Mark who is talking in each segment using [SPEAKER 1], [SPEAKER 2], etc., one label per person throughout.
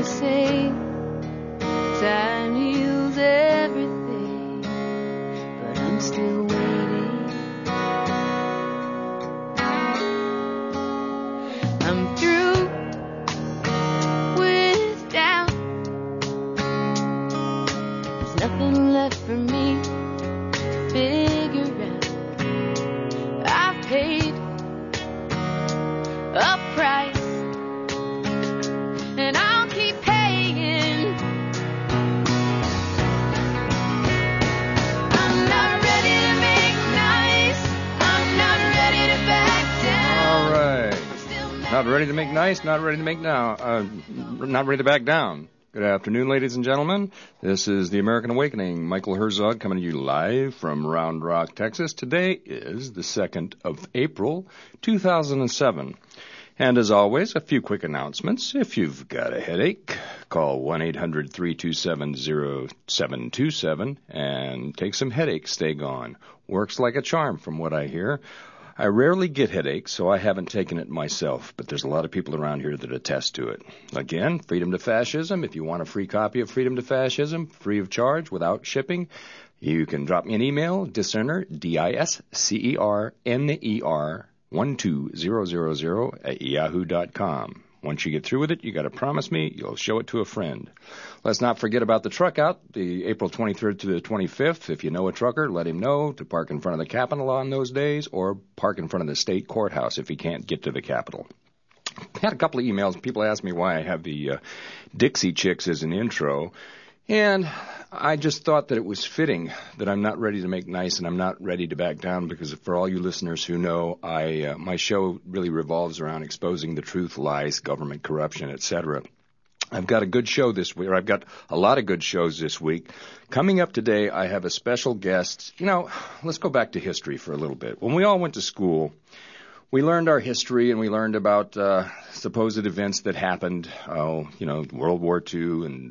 [SPEAKER 1] say time heals everything, but I'm still waiting. I'm through with doubt. There's nothing left for me to figure out. I've paid a price, and I'll keep paying. I'm not ready to make nice. I'm not ready to back down.
[SPEAKER 2] All right. Not ready to make nice, not ready to make now, not ready to back down. Good afternoon, ladies and gentlemen. This is the American Awakening. Michael Herzog coming to you live from Round Rock, Texas. Today is the 2nd of April, 2007. And as always, a few quick announcements. If you've got a headache, call 1-800-327-0727 and take some headache Stay Gone. Works like a charm from what I hear. I rarely get headaches, so I haven't taken it myself, but there's a lot of people around here that attest to it. Again, Freedom to Fascism. If you want a free copy of Freedom to Fascism, free of charge, without shipping, you can drop me an email, discerner, DISCERNER, 12000 at yahoo.com. Once you get through with it, you got to promise me you'll show it to a friend. Let's not forget about the truck out, the April 23rd to the 25th. If you know a trucker, let him know to park in front of the Capitol on those days or park in front of the state courthouse if he can't get to the Capitol. I had a couple of emails. People asked me why I have the Dixie Chicks as an intro. And I just thought that it was fitting that I'm not ready to make nice and I'm not ready to back down, because for all you listeners who know, my show really revolves around exposing the truth, lies, government corruption, etc. I've got a good show this week, or I've got a lot of good shows this week. Coming up today, I have a special guest. You know, let's go back to history for a little bit. When we all went to school, we learned our history and we learned about supposed events that happened, World War II and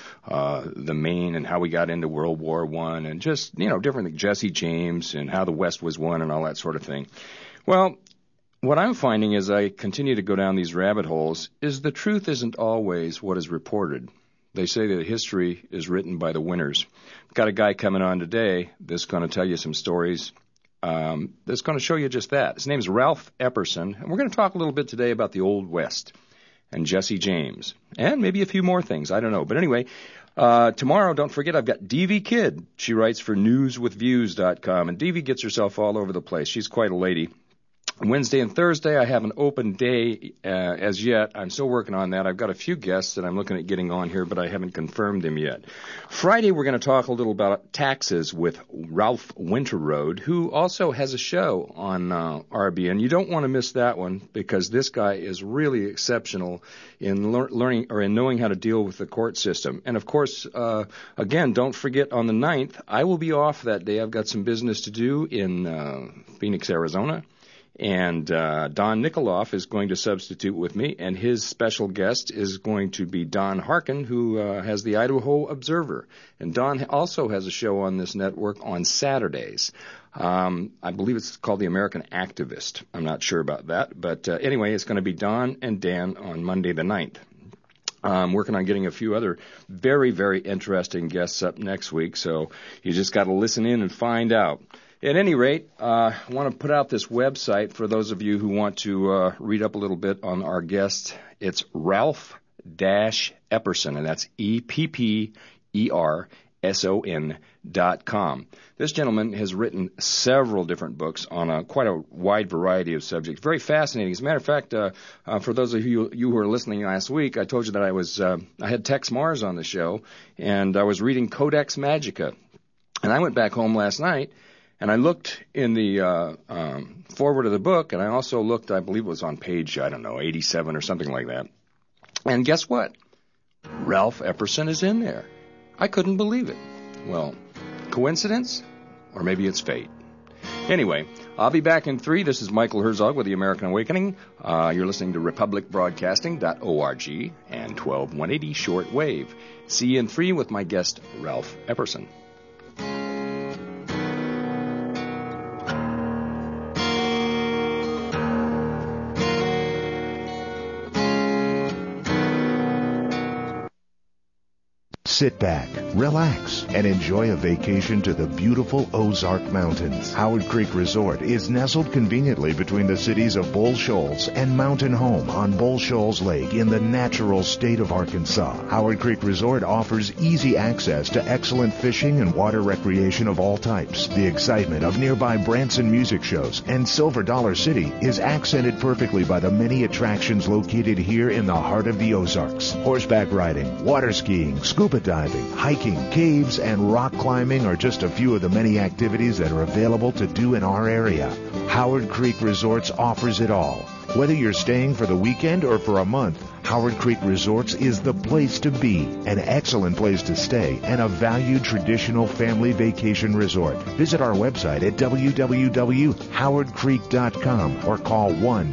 [SPEAKER 2] the Maine and how we got into World War I and just, different things, Jesse James and how the West was won and all that sort of thing. Well, what I'm finding as I continue to go down these rabbit holes is the truth isn't always what is reported. They say that history is written by the winners. Got a guy coming on today that's going to tell you some stories that's going to show you just that. His name is Ralph Epperson, and we're going to talk a little bit today about the Old West and Jesse James, and maybe a few more things. I don't know. But anyway, tomorrow, don't forget, I've got Devi Kidd. She writes for newswithviews.com, and Devi gets herself all over the place. She's quite a lady. Wednesday and Thursday, I have an open day as yet. I'm still working on that. I've got a few guests that I'm looking at getting on here, but I haven't confirmed them yet. Friday, we're going to talk a little about taxes with Ralph Winterrode, who also has a show on RBN. You don't want to miss that one, because this guy is really exceptional in learning or in knowing how to deal with the court system. And, of course, again, don't forget on the 9th, I will be off that day. I've got some business to do in Phoenix, Arizona. And Don Nikoloff is going to substitute with me, and his special guest is going to be Don Harkin, who has the Idaho Observer. And Don also has a show on this network on Saturdays. I believe it's called The American Activist. I'm not sure about that. But anyway, it's going to be Don and Dan on Monday the 9th. I'm working on getting a few other very, very interesting guests up next week, so you just got to listen in and find out. At any rate, I want to put out this website for those of you who want to read up a little bit on our guest. It's Ralph-Epperson, and that's EPPERSON.com. This gentleman has written several different books on quite a wide variety of subjects. Very fascinating. As a matter of fact, for those of you who were listening last week, I told you that I had Tex Mars on the show, and I was reading Codex Magica. And I went back home last night, and I looked in the forward of the book, and I also looked, I believe it was on page, 87 or something like that. And guess what? Ralph Epperson is in there. I couldn't believe it. Well, coincidence? Or maybe it's fate. Anyway, I'll be back in 3. This is Michael Herzog with the American Awakening. You're listening to republicbroadcasting.org and 12180 shortwave. See you in 3 with my guest, Ralph Epperson.
[SPEAKER 3] Sit back, relax, and enjoy a vacation to the beautiful Ozark Mountains. Howard Creek Resort is nestled conveniently between the cities of Bull Shoals and Mountain Home on Bull Shoals Lake in the natural state of Arkansas. Howard Creek Resort offers easy access to excellent fishing and water recreation of all types. The excitement of nearby Branson music shows and Silver Dollar City is accented perfectly by the many attractions located here in the heart of the Ozarks. Horseback riding, water skiing, scuba diving, hiking, caves, and rock climbing are just a few of the many activities that are available to do in our area. Howard Creek Resorts offers it all. Whether you're staying for the weekend or for a month, Howard Creek Resorts is the place to be, an excellent place to stay, and a valued traditional family vacation resort. Visit our website at www.howardcreek.com or call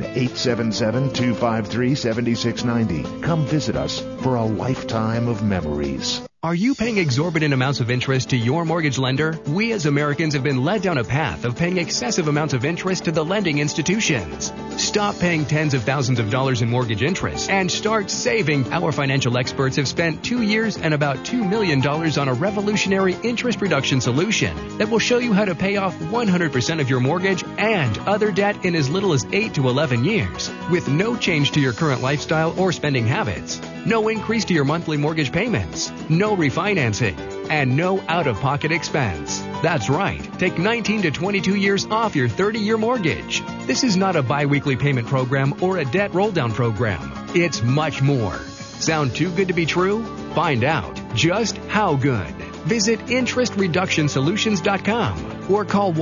[SPEAKER 3] 1-877-253-7690. Come visit us for a lifetime of memories.
[SPEAKER 4] Are you paying exorbitant amounts of interest to your mortgage lender? We as Americans have been led down a path of paying excessive amounts of interest to the lending institutions. Stop paying tens of thousands of dollars in mortgage interest and start saving. Our financial experts have spent 2 years and about $2 million on a revolutionary interest reduction solution that will show you how to pay off 100% of your mortgage and other debt in as little as 8 to 11 years with no change to your current lifestyle or spending habits. No increase to your monthly mortgage payments, no refinancing, and no out-of-pocket expense. That's right. Take 19 to 22 years off your 30-year mortgage. This is not a biweekly payment program or a debt roll-down program. It's much more. Sound too good to be true? Find out just how good. Visit interestreductionsolutions.com or call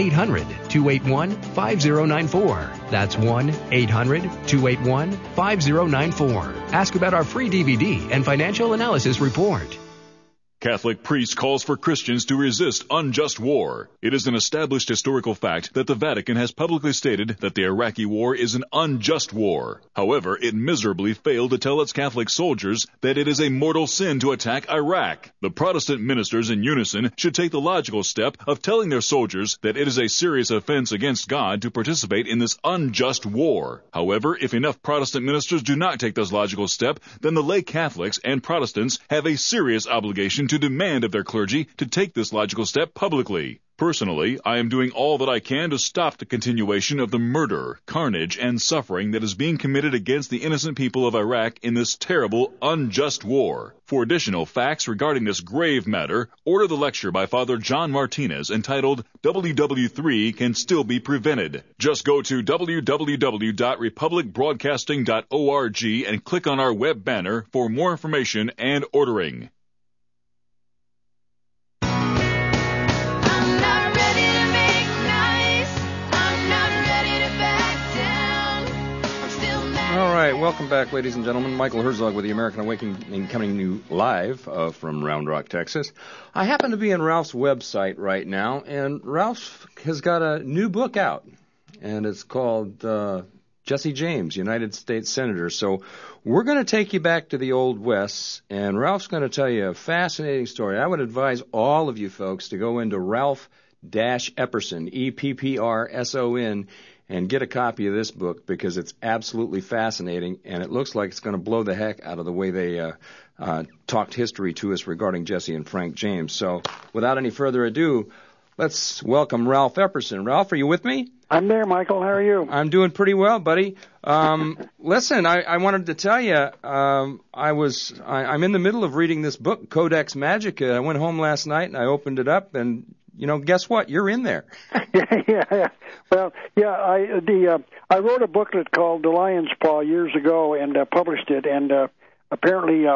[SPEAKER 4] 1-800-281-5094. That's 1-800-281-5094. Ask about our free DVD and financial analysis report.
[SPEAKER 5] Catholic priest calls for Christians to resist unjust war. It is an established historical fact that the Vatican has publicly stated that the Iraqi war is an unjust war. However, it miserably failed to tell its Catholic soldiers that it is a mortal sin to attack Iraq. The Protestant ministers in unison should take the logical step of telling their soldiers that it is a serious offense against God to participate in this unjust war. However, if enough Protestant ministers do not take this logical step, then the lay Catholics and Protestants have a serious obligation to demand of their clergy to take this logical step publicly. Personally, I am doing all that I can to stop the continuation of the murder, carnage, and suffering that is being committed against the innocent people of Iraq in this terrible, unjust war. For additional facts regarding this grave matter, order the lecture by Father John Martinez entitled WW3 Can Still Be Prevented. Just go to www.republicbroadcasting.org and click on our web banner for more information and ordering.
[SPEAKER 2] All right, welcome back, ladies and gentlemen. Michael Herzog with the American Awakening coming to you live from Round Rock, Texas. I happen to be on Ralph's website right now, and Ralph has got a new book out, and it's called Jesse James, United States Senator. So we're going to take you back to the Old West, and Ralph's going to tell you a fascinating story. I would advise all of you folks to go into Ralph-Epperson, E-P-P-R-S-O-N, and get a copy of this book because it's absolutely fascinating, and it looks like it's going to blow the heck out of the way they talked history to us regarding Jesse and Frank James. So without any further adu, let's welcome Ralph Epperson. Ralph, are you with me?
[SPEAKER 6] I'm there, Michael. How are you?
[SPEAKER 2] I'm doing pretty well, buddy. Listen, I wanted to tell you, I'm in the middle of reading this book, Codex Magica. I went home last night and I opened it up, and guess what? You're in there.
[SPEAKER 6] Yeah. Well, yeah. I wrote a booklet called The Lion's Paw years ago and published it, and apparently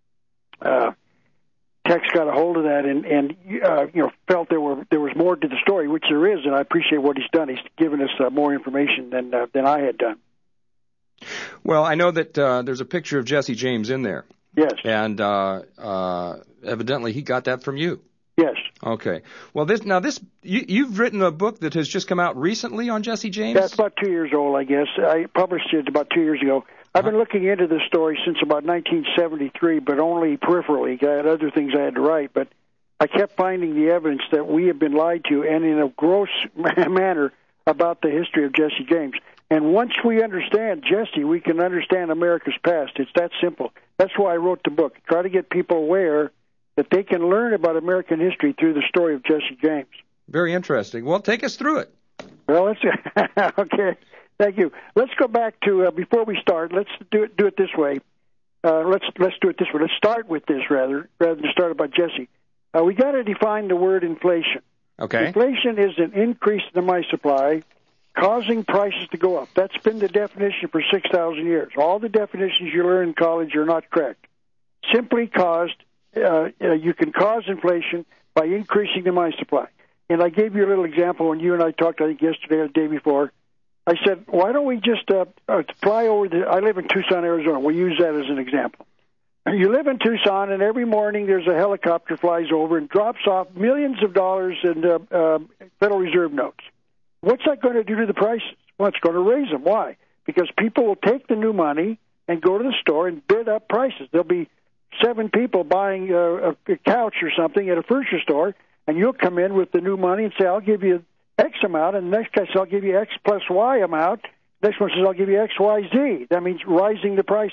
[SPEAKER 6] Tex got a hold of that and felt there was more to the story, which there is, and I appreciate what he's done. He's given us more information than I had done.
[SPEAKER 2] Well, I know that there's a picture of Jesse James in there.
[SPEAKER 6] Yes.
[SPEAKER 2] And evidently he got that from you.
[SPEAKER 6] Yes.
[SPEAKER 2] Okay. Well, you've written a book that has just come out recently on Jesse James?
[SPEAKER 6] That's about 2 years old, I guess. I published it about 2 years ago. I've been looking into this story since about 1973, but only peripherally. I had other things I had to write, but I kept finding the evidence that we have been lied to, and in a gross manner, about the history of Jesse James. And once we understand Jesse, we can understand America's past. It's that simple. That's why I wrote the book. Try to get people aware that they can learn about American history through the story of Jesse James.
[SPEAKER 2] Very interesting. Well, take us through it.
[SPEAKER 6] Well, let's okay. Thank you. Let's go back to before we start. Let's do it this way. Let's do it this way. Let's start with this rather than start about Jesse. We got to define the word inflation.
[SPEAKER 2] Okay.
[SPEAKER 6] Inflation is an increase in the money supply, causing prices to go up. That's been the definition for 6,000 years. All the definitions you learn in college are not correct. Simply caused. You can cause inflation by increasing the money supply. And I gave you a little example when you and I talked, I think, yesterday or the day before. I said, why don't we just fly over I live in Tucson, Arizona. We'll use that as an example. You live in Tucson, and every morning there's a helicopter flies over and drops off millions of dollars in Federal Reserve notes. What's that going to do to the prices? Well, it's going to raise them. Why? Because people will take the new money and go to the store and bid up prices. There'll be 7 people buying a couch or something at a furniture store, and you'll come in with the new money and say, I'll give you X amount, and the next guy says, I'll give you X plus Y amount. The next one says, I'll give you X, Y, Z. That means raising the price.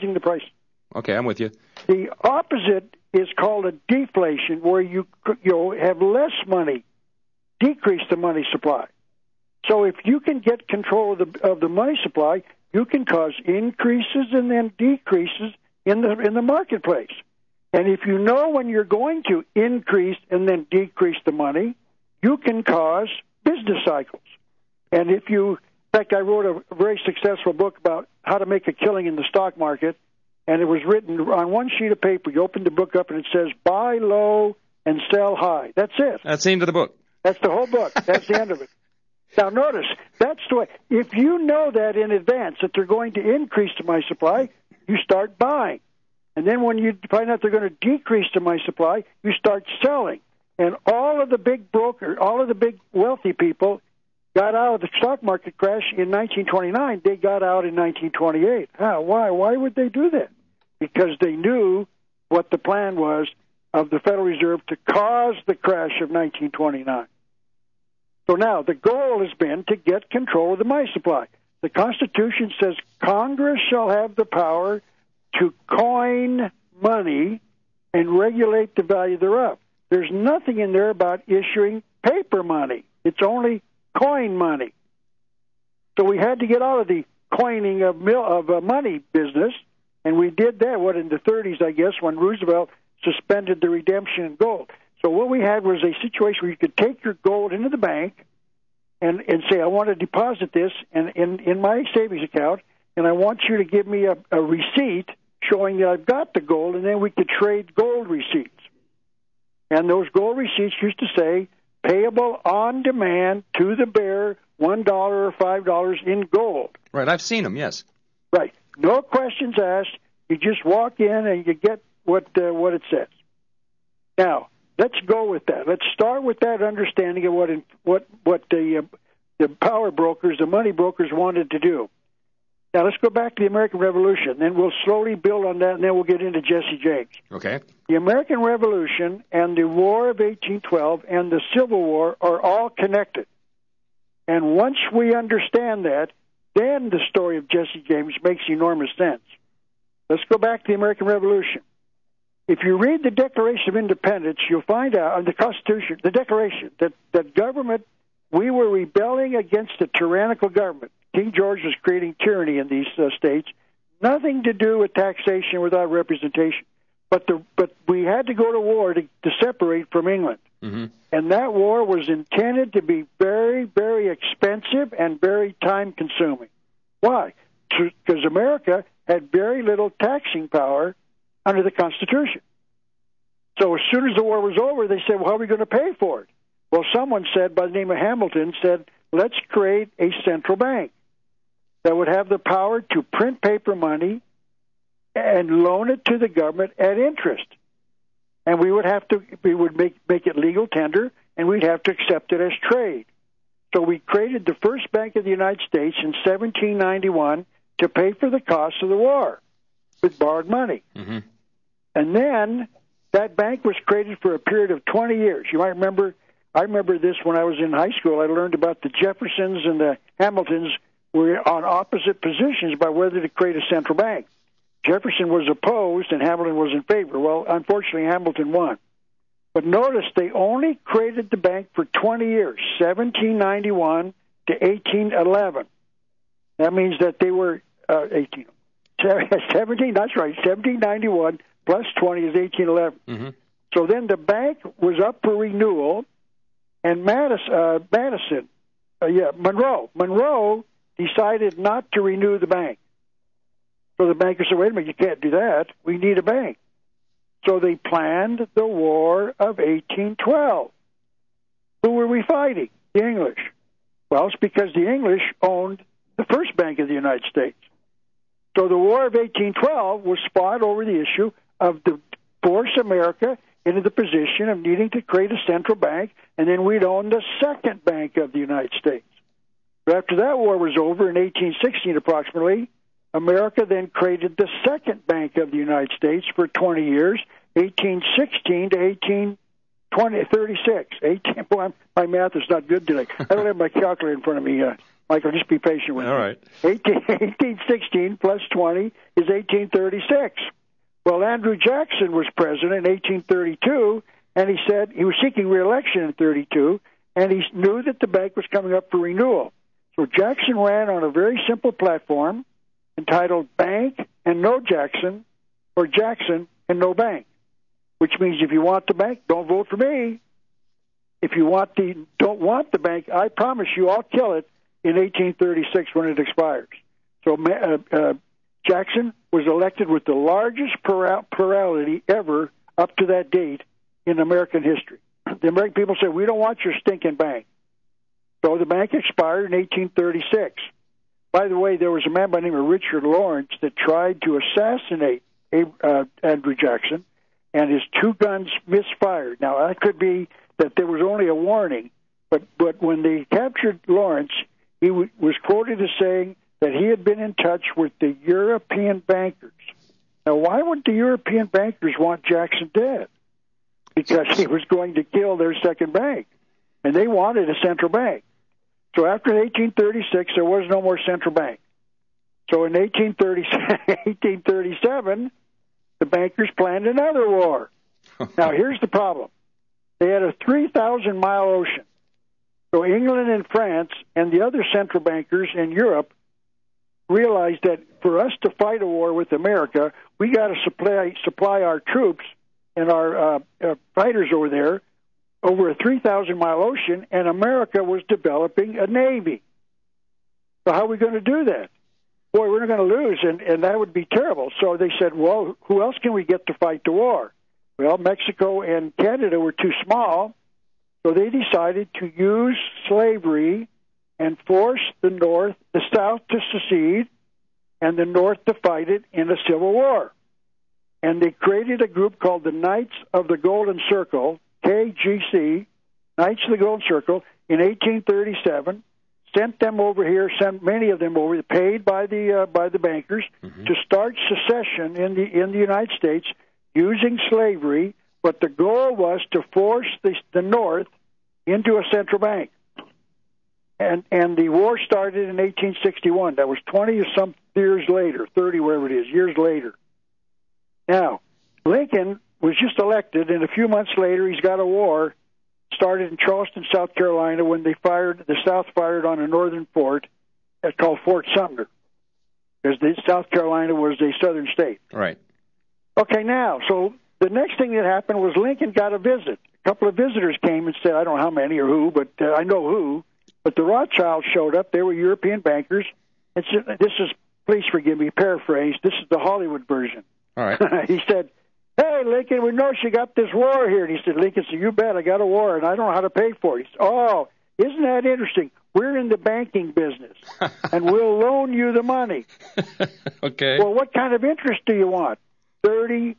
[SPEAKER 2] Okay, I'm with you.
[SPEAKER 6] The opposite is called a deflation, where you have less money, decrease the money supply. So if you can get control of the money supply, you can cause increases and then decreases in the marketplace. And if you know when you're going to increase and then decrease the money, you can cause business cycles. And in fact, I wrote a very successful book about how to make a killing in the stock market, and it was written on one sheet of paper. You open the book up, and it says, buy low and sell high. That's it.
[SPEAKER 2] That's the end of the book.
[SPEAKER 6] That's the whole book. That's the end of it. Now, notice, that's the way. If you know that in advance, that they're going to increase the money supply, you start buying. And then when you find out they're going to decrease the money supply, you start selling. And all of the big brokers, all of the big wealthy people got out of the stock market crash in 1929. They got out in 1928. How? Why? Why would they do that? Because they knew what the plan was of the Federal Reserve to cause the crash of 1929. So now the goal has been to get control of the money supply. The Constitution says Congress shall have the power to coin money and regulate the value thereof. There's nothing in there about issuing paper money. It's only coin money. So we had to get out of the coining of money business, and we did that, in the 30s, I guess, when Roosevelt suspended the redemption in gold. So what we had was a situation where you could take your gold into the bank and say, I want to deposit this in my savings account, and I want you to give me a receipt showing that I've got the gold, and then we could trade gold receipts. And those gold receipts used to say, payable on demand to the bearer, $1 or $5 in gold.
[SPEAKER 2] Right, I've seen them, yes.
[SPEAKER 6] Right. No questions asked. You just walk in and you get what it says. Now, let's go with that. Let's start with that understanding of what the power brokers, the money brokers wanted to do. Now, let's go back to the American Revolution. Then we'll slowly build on that, and then we'll get into Jesse James.
[SPEAKER 2] Okay.
[SPEAKER 6] The American Revolution and the War of 1812 and the Civil War are all connected. And once we understand that, then the story of Jesse James makes enormous sense. Let's go back to the American Revolution. If you read the Declaration of Independence, you'll find out, on the Constitution, the Declaration, that government, we were rebelling against a tyrannical government. King George was creating tyranny in these states. Nothing to do with taxation without representation. But we had to go to war to separate from England.
[SPEAKER 2] Mm-hmm.
[SPEAKER 6] And that war was intended to be very, very expensive and very time-consuming. Why? Because America had very little taxing power under the Constitution. So as soon as the war was over, they said, well, how are we going to pay for it? Well, someone said, by the name of Hamilton, said, let's create a central bank that would have the power to print paper money and loan it to the government at interest. And we would make it legal tender, and we'd have to accept it as trade. So we created the first bank of the United States in 1791 to pay for the cost of the war with borrowed money.
[SPEAKER 2] Mm-hmm.
[SPEAKER 6] And then that bank was created for a period of 20 years. You might remember, I remember this when I was in high school. I learned about the Jeffersons and the Hamiltons were on opposite positions about whether to create a central bank. Jefferson was opposed and Hamilton was in favor. Well, unfortunately, Hamilton won. But notice they only created the bank for 20 years, 1791 to 1811. That means that they were 17, that's right, 1791 plus 20 is 1811.
[SPEAKER 2] Mm-hmm.
[SPEAKER 6] So then the bank was up for renewal, and Monroe decided not to renew the bank. So the bankers said, wait a minute, you can't do that. We need a bank. So they planned the War of 1812. Who were we fighting? The English. Well, it's because the English owned the first bank of the United States. So the War of 1812 was fought over the issue of to force America into the position of needing to create a central bank, and then we'd own the second bank of the United States. But after that war was over in 1816 approximately, America then created the second bank of the United States for 20 years, 1816 to 1836. Boy, my math is not good today. I don't have my calculator in front of me, Michael. Just be patient with me.
[SPEAKER 2] All right.
[SPEAKER 6] 1816 plus 20 is 1836. Well, Andrew Jackson was president in 1832, and he said he was seeking re-election in 32, and he knew that the bank was coming up for renewal. So Jackson ran on a very simple platform entitled Bank and No Jackson, or Jackson and No Bank, which means if you want the bank, don't vote for me. If you don't want the bank, I promise you I'll kill it in 1836 when it expires. So Jackson was elected with the largest plurality ever up to that date in American history. The American people said, we don't want your stinking bank. So the bank expired in 1836. By the way, there was a man by the name of Richard Lawrence that tried to assassinate Andrew Jackson, and his two guns misfired. Now, that could be that there was only a warning, but when they captured Lawrence, he was quoted as saying that he had been in touch with the European bankers. Now, why would the European bankers want Jackson dead? Because he was going to kill their second bank, and they wanted a central bank. So after 1836, there was no more central bank. So in 1837, the bankers planned another war. Now, here's the problem. They had a 3,000-mile ocean. So England and France and the other central bankers in Europe realized that for us to fight a war with America, we got to supply our troops and our fighters over there over a 3,000-mile ocean, and America was developing a navy. So how are we going to do that? Boy, we're going to lose, and that would be terrible. So they said, well, who else can we get to fight the war? Well, Mexico and Canada were too small, so they decided to use slavery and force the South to secede, and the North to fight it in a civil war. And they created a group called the Knights of the Golden Circle, KGC, Knights of the Golden Circle, in 1837. Sent them over here, sent many of them over, paid by the bankers, to start secession in the United States using slavery. But the goal was to force the North into a central bank. And the war started in 1861. That was 20 or some years later, 30, wherever it is, years later. Now, Lincoln was just elected, and a few months later, he's got a war started in Charleston, South Carolina, when the South fired on a northern fort called Fort Sumter, because South Carolina was a southern state.
[SPEAKER 2] Right.
[SPEAKER 6] Okay, now, so the next thing that happened was Lincoln got a visit. A couple of visitors came and said, I don't know how many or who, but I know who, but the Rothschilds showed up. They were European bankers. And so, this is, please forgive me, paraphrase, this is the Hollywood version.
[SPEAKER 2] All right.
[SPEAKER 6] He said, hey, Lincoln, we know you got this war here. And he said, Lincoln said, you bet, I got a war, and I don't know how to pay for it. He said, oh, isn't that interesting? We're in the banking business, and we'll loan you the money.
[SPEAKER 2] Okay.
[SPEAKER 6] Well, what kind of interest do you want? 36%.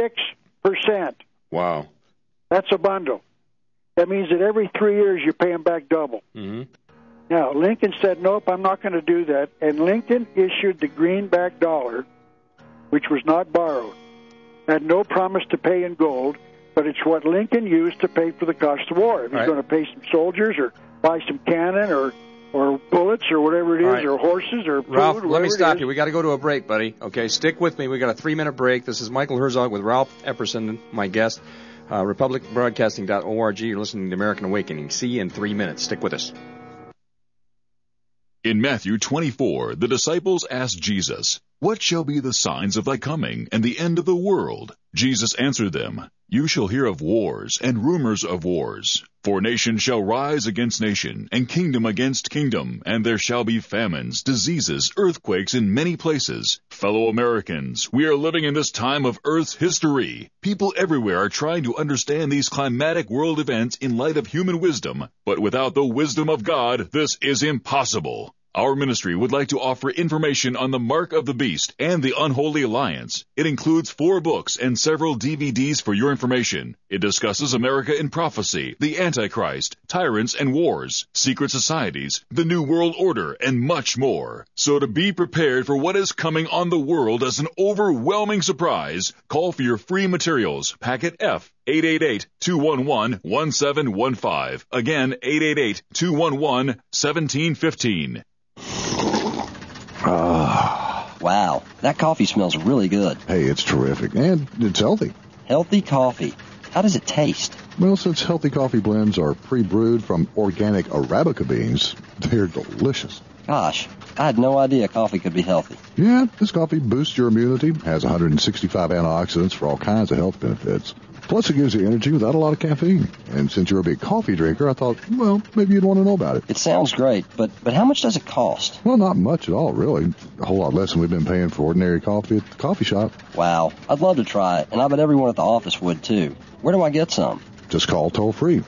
[SPEAKER 2] Wow.
[SPEAKER 6] That's a bundle. That means that every 3 years you pay them back double.
[SPEAKER 2] Mm-hmm.
[SPEAKER 6] Now, Lincoln said, nope, I'm not going to do that. And Lincoln issued the greenback dollar, which was not borrowed. Had no promise to pay in gold, but it's what Lincoln used to pay for the cost of war. If he's going to pay some soldiers or buy some cannon or or bullets or whatever it is,
[SPEAKER 2] All right.
[SPEAKER 6] or horses or food.
[SPEAKER 2] Ralph, let
[SPEAKER 6] whatever
[SPEAKER 2] me
[SPEAKER 6] it
[SPEAKER 2] stop
[SPEAKER 6] is.
[SPEAKER 2] you. We got to go to a break, buddy. Okay, stick with me. We got a 3-minute break. This is Michael Herzog with Ralph Epperson, my guest. RepublicBroadcasting.org. You're listening to American Awakening. See you in 3 minutes. Stick with us.
[SPEAKER 5] In Matthew 24, the disciples asked Jesus, "What shall be the signs of thy coming and the end of the world?" Jesus answered them, "You shall hear of wars and rumors of wars. For nation shall rise against nation, and kingdom against kingdom, and there shall be famines, diseases, earthquakes in many places. Fellow Americans, we are living in this time of Earth's history. People everywhere are trying to understand these climatic world events in light of human wisdom, but without the wisdom of God, this is impossible. Our ministry would like to offer information on the Mark of the Beast and the Unholy Alliance. It includes 4 books and several DVDs for your information. It discusses America in prophecy, the Antichrist, tyrants and wars, secret societies, the New World Order, and much more. So to be prepared for what is coming on the world as an overwhelming surprise, call for your free materials, packet F, 888-211-1715. Again, 888-211-1715.
[SPEAKER 7] Wow, that coffee smells really good.
[SPEAKER 8] Hey, it's terrific, and it's healthy.
[SPEAKER 7] Healthy coffee. How does it taste?
[SPEAKER 8] Well, since healthy coffee blends are pre-brewed from organic Arabica beans, they're delicious.
[SPEAKER 7] Gosh, I had no idea coffee could be healthy.
[SPEAKER 8] Yeah, this coffee boosts your immunity, has 165 antioxidants for all kinds of health benefits. Plus, it gives you energy without a lot of caffeine. And since you're a big coffee drinker, I thought, well, maybe you'd want to know about it.
[SPEAKER 7] It sounds great, but how much does it cost?
[SPEAKER 8] Well, not much at all, really. A whole lot less than we've been paying for ordinary coffee at the coffee shop.
[SPEAKER 7] Wow, I'd love to try it, and I bet everyone at the office would too. Where do I get some?
[SPEAKER 8] Just call toll-free,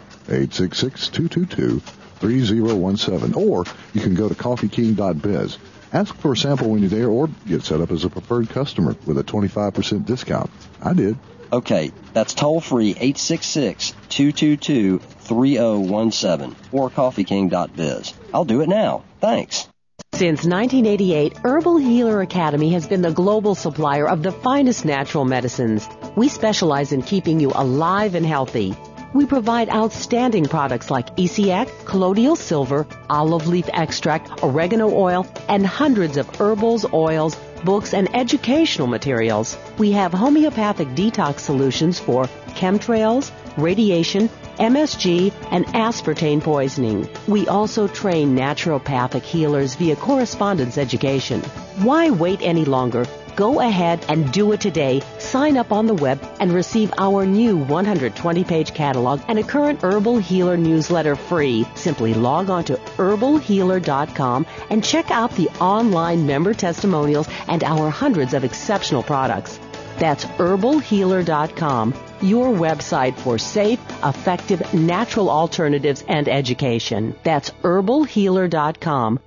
[SPEAKER 8] 866-222-3017, or you can go to coffeeking.biz. Ask for a sample when you're there, or get set up as a preferred customer with a 25% discount. I did.
[SPEAKER 7] Okay, that's toll-free 866-222-3017 or coffeeking.biz. I'll do it now. Thanks.
[SPEAKER 9] Since 1988, Herbal Healer Academy has been the global supplier of the finest natural medicines. We specialize in keeping you alive and healthy. We provide outstanding products like ECX, colloidal silver, olive leaf extract, oregano oil, and hundreds of herbals, oils, books, and educational materials. We have homeopathic detox solutions for chemtrails, radiation, MSG, and aspartame poisoning. We also train naturopathic healers via correspondence education. Why wait any longer? Go ahead and do it today. Sign up on the web and receive our new 120-page catalog and a current Herbal Healer newsletter free. Simply log on to herbalhealer.com and check out the online member testimonials and our hundreds of exceptional products. That's herbalhealer.com, your website for safe, effective, natural alternatives and education. That's herbalhealer.com.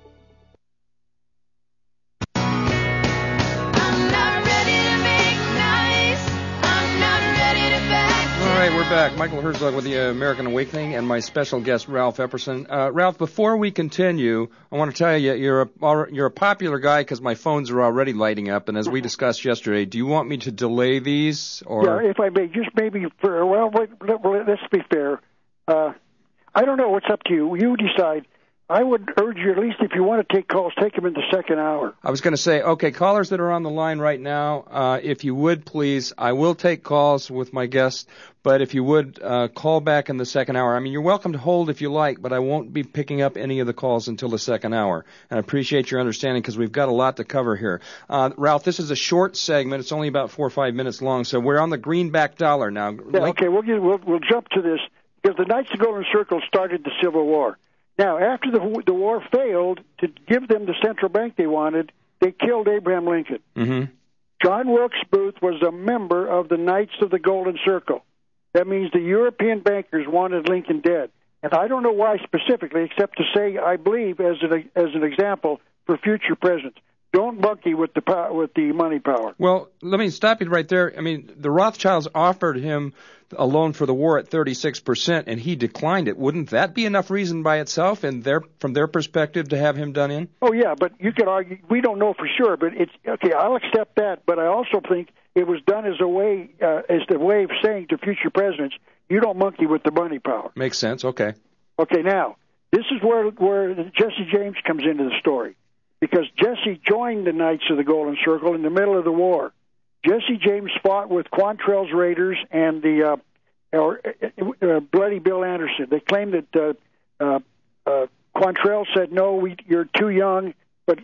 [SPEAKER 2] All right, we're back. Michael Herzog with the American Awakening and my special guest, Ralph Epperson. Ralph, before we continue, I want to tell you, you're a popular guy because my phones are already lighting up, and as we discussed yesterday, do you want me to delay these? Or?
[SPEAKER 6] Yeah, if I may, just maybe for, well, let's be fair. I don't know. What's up to you? You decide. I would urge you, at least if you want to take calls, take them in the second hour.
[SPEAKER 2] I was going to say, okay, callers that are on the line right now, if you would please, I will take calls with my guests, but if you would call back in the second hour. I mean, you're welcome to hold if you like, but I won't be picking up any of the calls until the second hour. And I appreciate your understanding because we've got a lot to cover here. Ralph, this is a short segment. It's only about 4 or 5 minutes long, so we're on the greenback dollar now.
[SPEAKER 6] Yeah, okay, we'll jump to this because the Knights of the Golden Circle started the Civil War. Now, after the war failed to give them the central bank they wanted, they killed Abraham Lincoln.
[SPEAKER 2] Mm-hmm.
[SPEAKER 6] John Wilkes Booth was a member of the Knights of the Golden Circle. That means the European bankers wanted Lincoln dead. And I don't know why specifically, except to say, I believe, as an example for future presidents. Don't monkey with the money power.
[SPEAKER 2] Well, let me stop you right there. I mean, the Rothschilds offered him a loan for the war at 36%, and he declined it. Wouldn't that be enough reason by itself, and from their perspective, to have him done in?
[SPEAKER 6] Oh yeah, but you could argue. We don't know for sure, but it's okay. I'll accept that, but I also think it was done as a way, as the way of saying to future presidents, you don't monkey with the money power.
[SPEAKER 2] Makes sense. Okay.
[SPEAKER 6] Okay, now This is where Jesse James comes into the story, because Jesse joined the Knights of the Golden Circle in the middle of the war. Jesse James fought with Quantrell's Raiders and the Bloody Bill Anderson. They claimed that Quantrell said, no, you're too young, but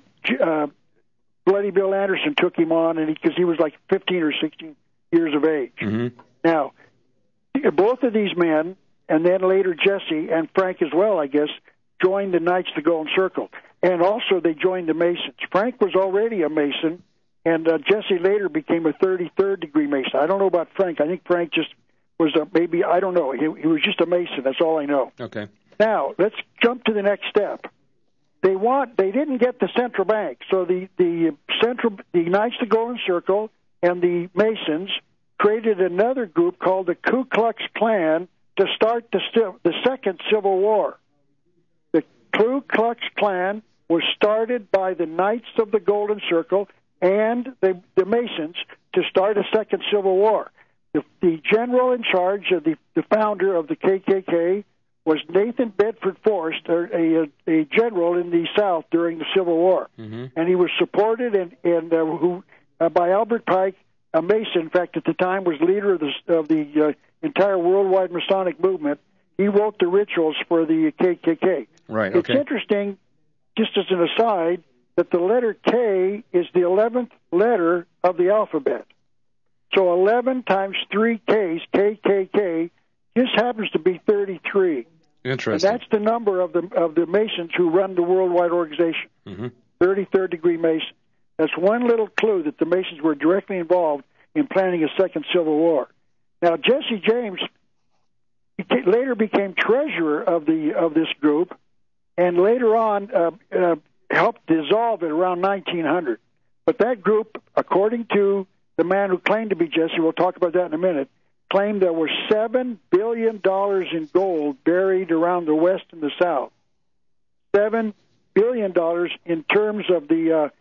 [SPEAKER 6] Bloody Bill Anderson took him on, and because he was like 15 or 16 years of age.
[SPEAKER 2] Mm-hmm.
[SPEAKER 6] Now, both of these men, and then later Jesse and Frank as well, I guess, joined the Knights of the Golden Circle. And also they joined the Masons. Frank was already a Mason, and Jesse later became a 33rd degree Mason. I don't know about Frank. I think Frank just was maybe, I don't know. He was just a Mason. That's all I know.
[SPEAKER 2] Okay.
[SPEAKER 6] Now, let's jump to the next step. They didn't get the central bank, so the Knights of the Golden Circle and the Masons created another group called the Ku Klux Klan to start the Second Civil War. The Ku Klux Klan was started by the Knights of the Golden Circle and the Masons to start a Second Civil War. The general in charge of the founder of the KKK was Nathan Bedford Forrest, a general in the South during the Civil War.
[SPEAKER 2] Mm-hmm.
[SPEAKER 6] And he was supported by Albert Pike, a Mason. In fact, at the time was leader of the entire worldwide Masonic movement. He wrote the rituals for the KKK.
[SPEAKER 2] Right. Okay.
[SPEAKER 6] It's interesting, just as an aside, that the letter K is the 11th letter of the alphabet. So 11 times 3 Ks, KKK, just happens to be 33.
[SPEAKER 2] Interesting.
[SPEAKER 6] And that's the number of the Masons who run the worldwide organization.
[SPEAKER 2] Mm-hmm.
[SPEAKER 6] 33rd degree Mason. That's one little clue that the Masons were directly involved in planning a second Civil War. Now, Jesse James later became treasurer of this group, and later on helped dissolve it around 1900. But that group, according to the man who claimed to be Jesse, we'll talk about that in a minute, claimed there were $7 billion in gold buried around the West and the South. $7 billion in terms of the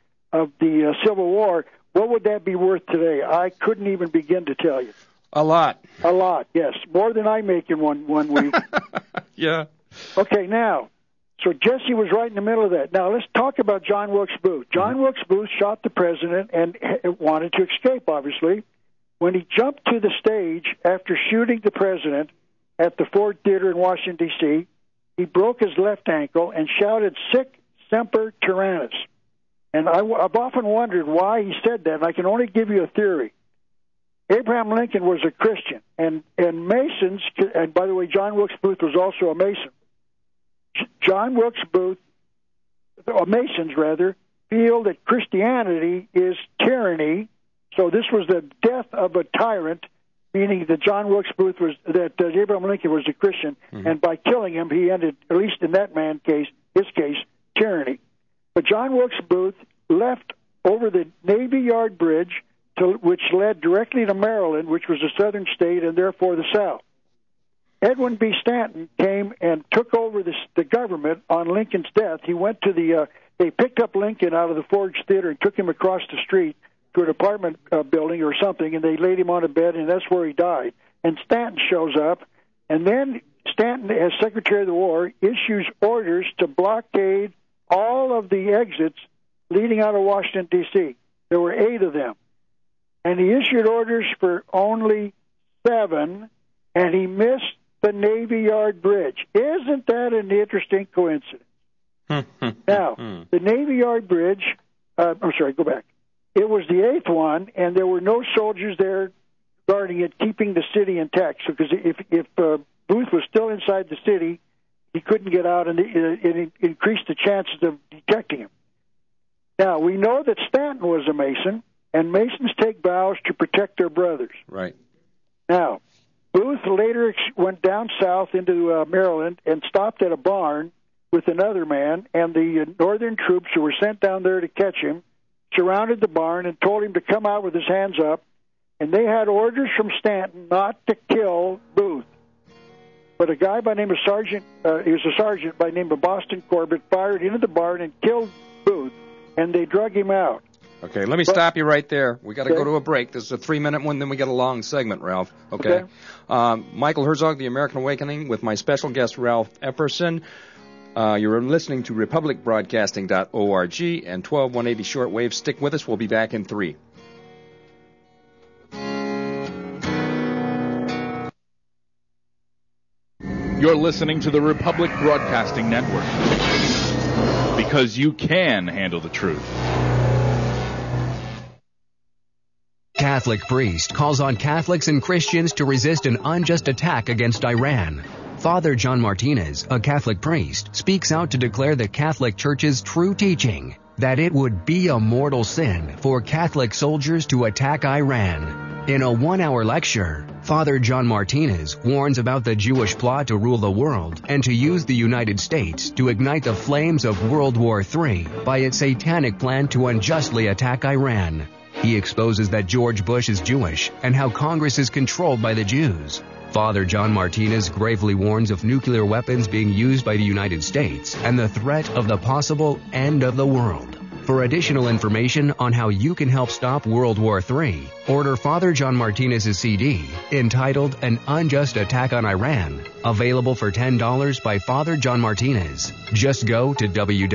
[SPEAKER 6] Civil War. What would that be worth today? I couldn't even begin to tell you.
[SPEAKER 2] A lot.
[SPEAKER 6] A lot, yes. More than I make in one week.
[SPEAKER 2] Yeah.
[SPEAKER 6] Okay, now, so Jesse was right in the middle of that. Now, let's talk about John Wilkes Booth. John Wilkes Booth shot the president and wanted to escape, obviously. When he jumped to the stage after shooting the president at the Ford Theater in Washington, D.C., he broke his left ankle and shouted, "Sic semper tyrannis." And I've often wondered why he said that, and I can only give you a theory. Abraham Lincoln was a Christian, and Masons, and by the way, John Wilkes Booth was also a Mason. John Wilkes Booth, or Masons rather, feel that Christianity is tyranny. So this was the death of a tyrant, meaning that John Wilkes Booth that Abraham Lincoln was a Christian, and by killing him, he ended, at least in that his case, tyranny. But John Wilkes Booth left over the Navy Yard Bridge, which led directly to Maryland, which was a southern state and therefore the South. Edwin B. Stanton came and took over the government on Lincoln's death. He went to they picked up Lincoln out of the Ford Theater and took him across the street to an apartment building or something, and they laid him on a bed, and that's where he died. And Stanton shows up, and then Stanton, as Secretary of the War, issues orders to blockade all of the exits leading out of Washington, D.C. There were 8 of them. And he issued orders for only 7, and he missed the Navy Yard Bridge. Isn't that an interesting coincidence? Now, the Navy Yard Bridge, I'm sorry, go back. It was the 8th one, and there were no soldiers there guarding it, keeping the city intact. So, because if Booth was still inside the city, he couldn't get out, and it increased the chances of detecting him. Now, we know that Stanton was a Mason, and Masons take vows to protect their brothers.
[SPEAKER 2] Right.
[SPEAKER 6] Now, Booth later went down south into Maryland and stopped at a barn with another man, and the northern troops who were sent down there to catch him surrounded the barn and told him to come out with his hands up, and they had orders from Stanton not to kill Booth. But a guy by the name of he was a sergeant by the name of Boston Corbett, fired into the barn and killed Booth, and they drug him out.
[SPEAKER 2] Okay, let me stop you right there. We got to go to a break. This is a 3-minute one, then we get a long segment, Ralph. Okay. Michael Herzog, The American Awakening, with my special guest, Ralph Epperson. You're listening to republicbroadcasting.org and 12180 shortwave. Stick with us. We'll be back in 3.
[SPEAKER 10] You're listening to the Republic Broadcasting Network, because you can handle the truth.
[SPEAKER 4] Catholic priest calls on Catholics and Christians to resist an unjust attack against Iran. Father John Martinez, a Catholic priest, speaks out to declare the Catholic Church's true teaching that it would be a mortal sin for Catholic soldiers to attack Iran. In a 1-hour lecture, Father John Martinez warns about the Jewish plot to rule the world and to use the United States to ignite the flames of World War III by its satanic plan to unjustly attack Iran. He exposes that George Bush is Jewish and how Congress is controlled by the Jews. Father John Martinez gravely warns of nuclear weapons being used by the United States and the threat of the possible end of the world. For additional information on how you can help stop World War III, order Father John Martinez's CD entitled An Unjust Attack on Iran, available for $10 by Father John Martinez. Just go to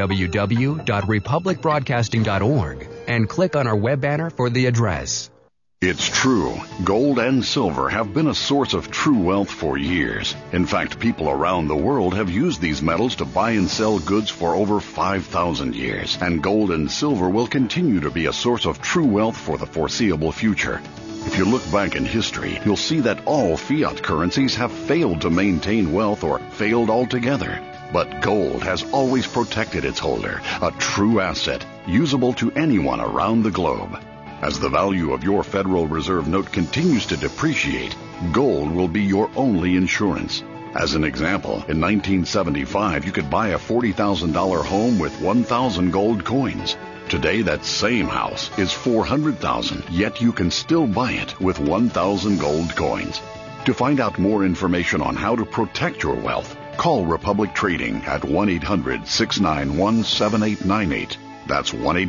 [SPEAKER 4] www.republicbroadcasting.org and click on our web banner for the address.
[SPEAKER 11] It's true. Gold and silver have been a source of true wealth for years. In fact, people around the world have used these metals to buy and sell goods for over 5,000 years. And gold and silver will continue to be a source of true wealth for the foreseeable future. If you look back in history, you'll see that all fiat currencies have failed to maintain wealth or failed altogether. But gold has always protected its holder, a true asset, usable to anyone around the globe. As the value of your Federal Reserve note continues to depreciate, gold will be your only insurance. As an example, in 1975, you could buy a $40,000 home with 1,000 gold coins. Today, that same house is $400,000, yet you can still buy it with 1,000 gold coins. To find out more information on how to protect your wealth, call Republic Trading at 1-800-691-7898. That's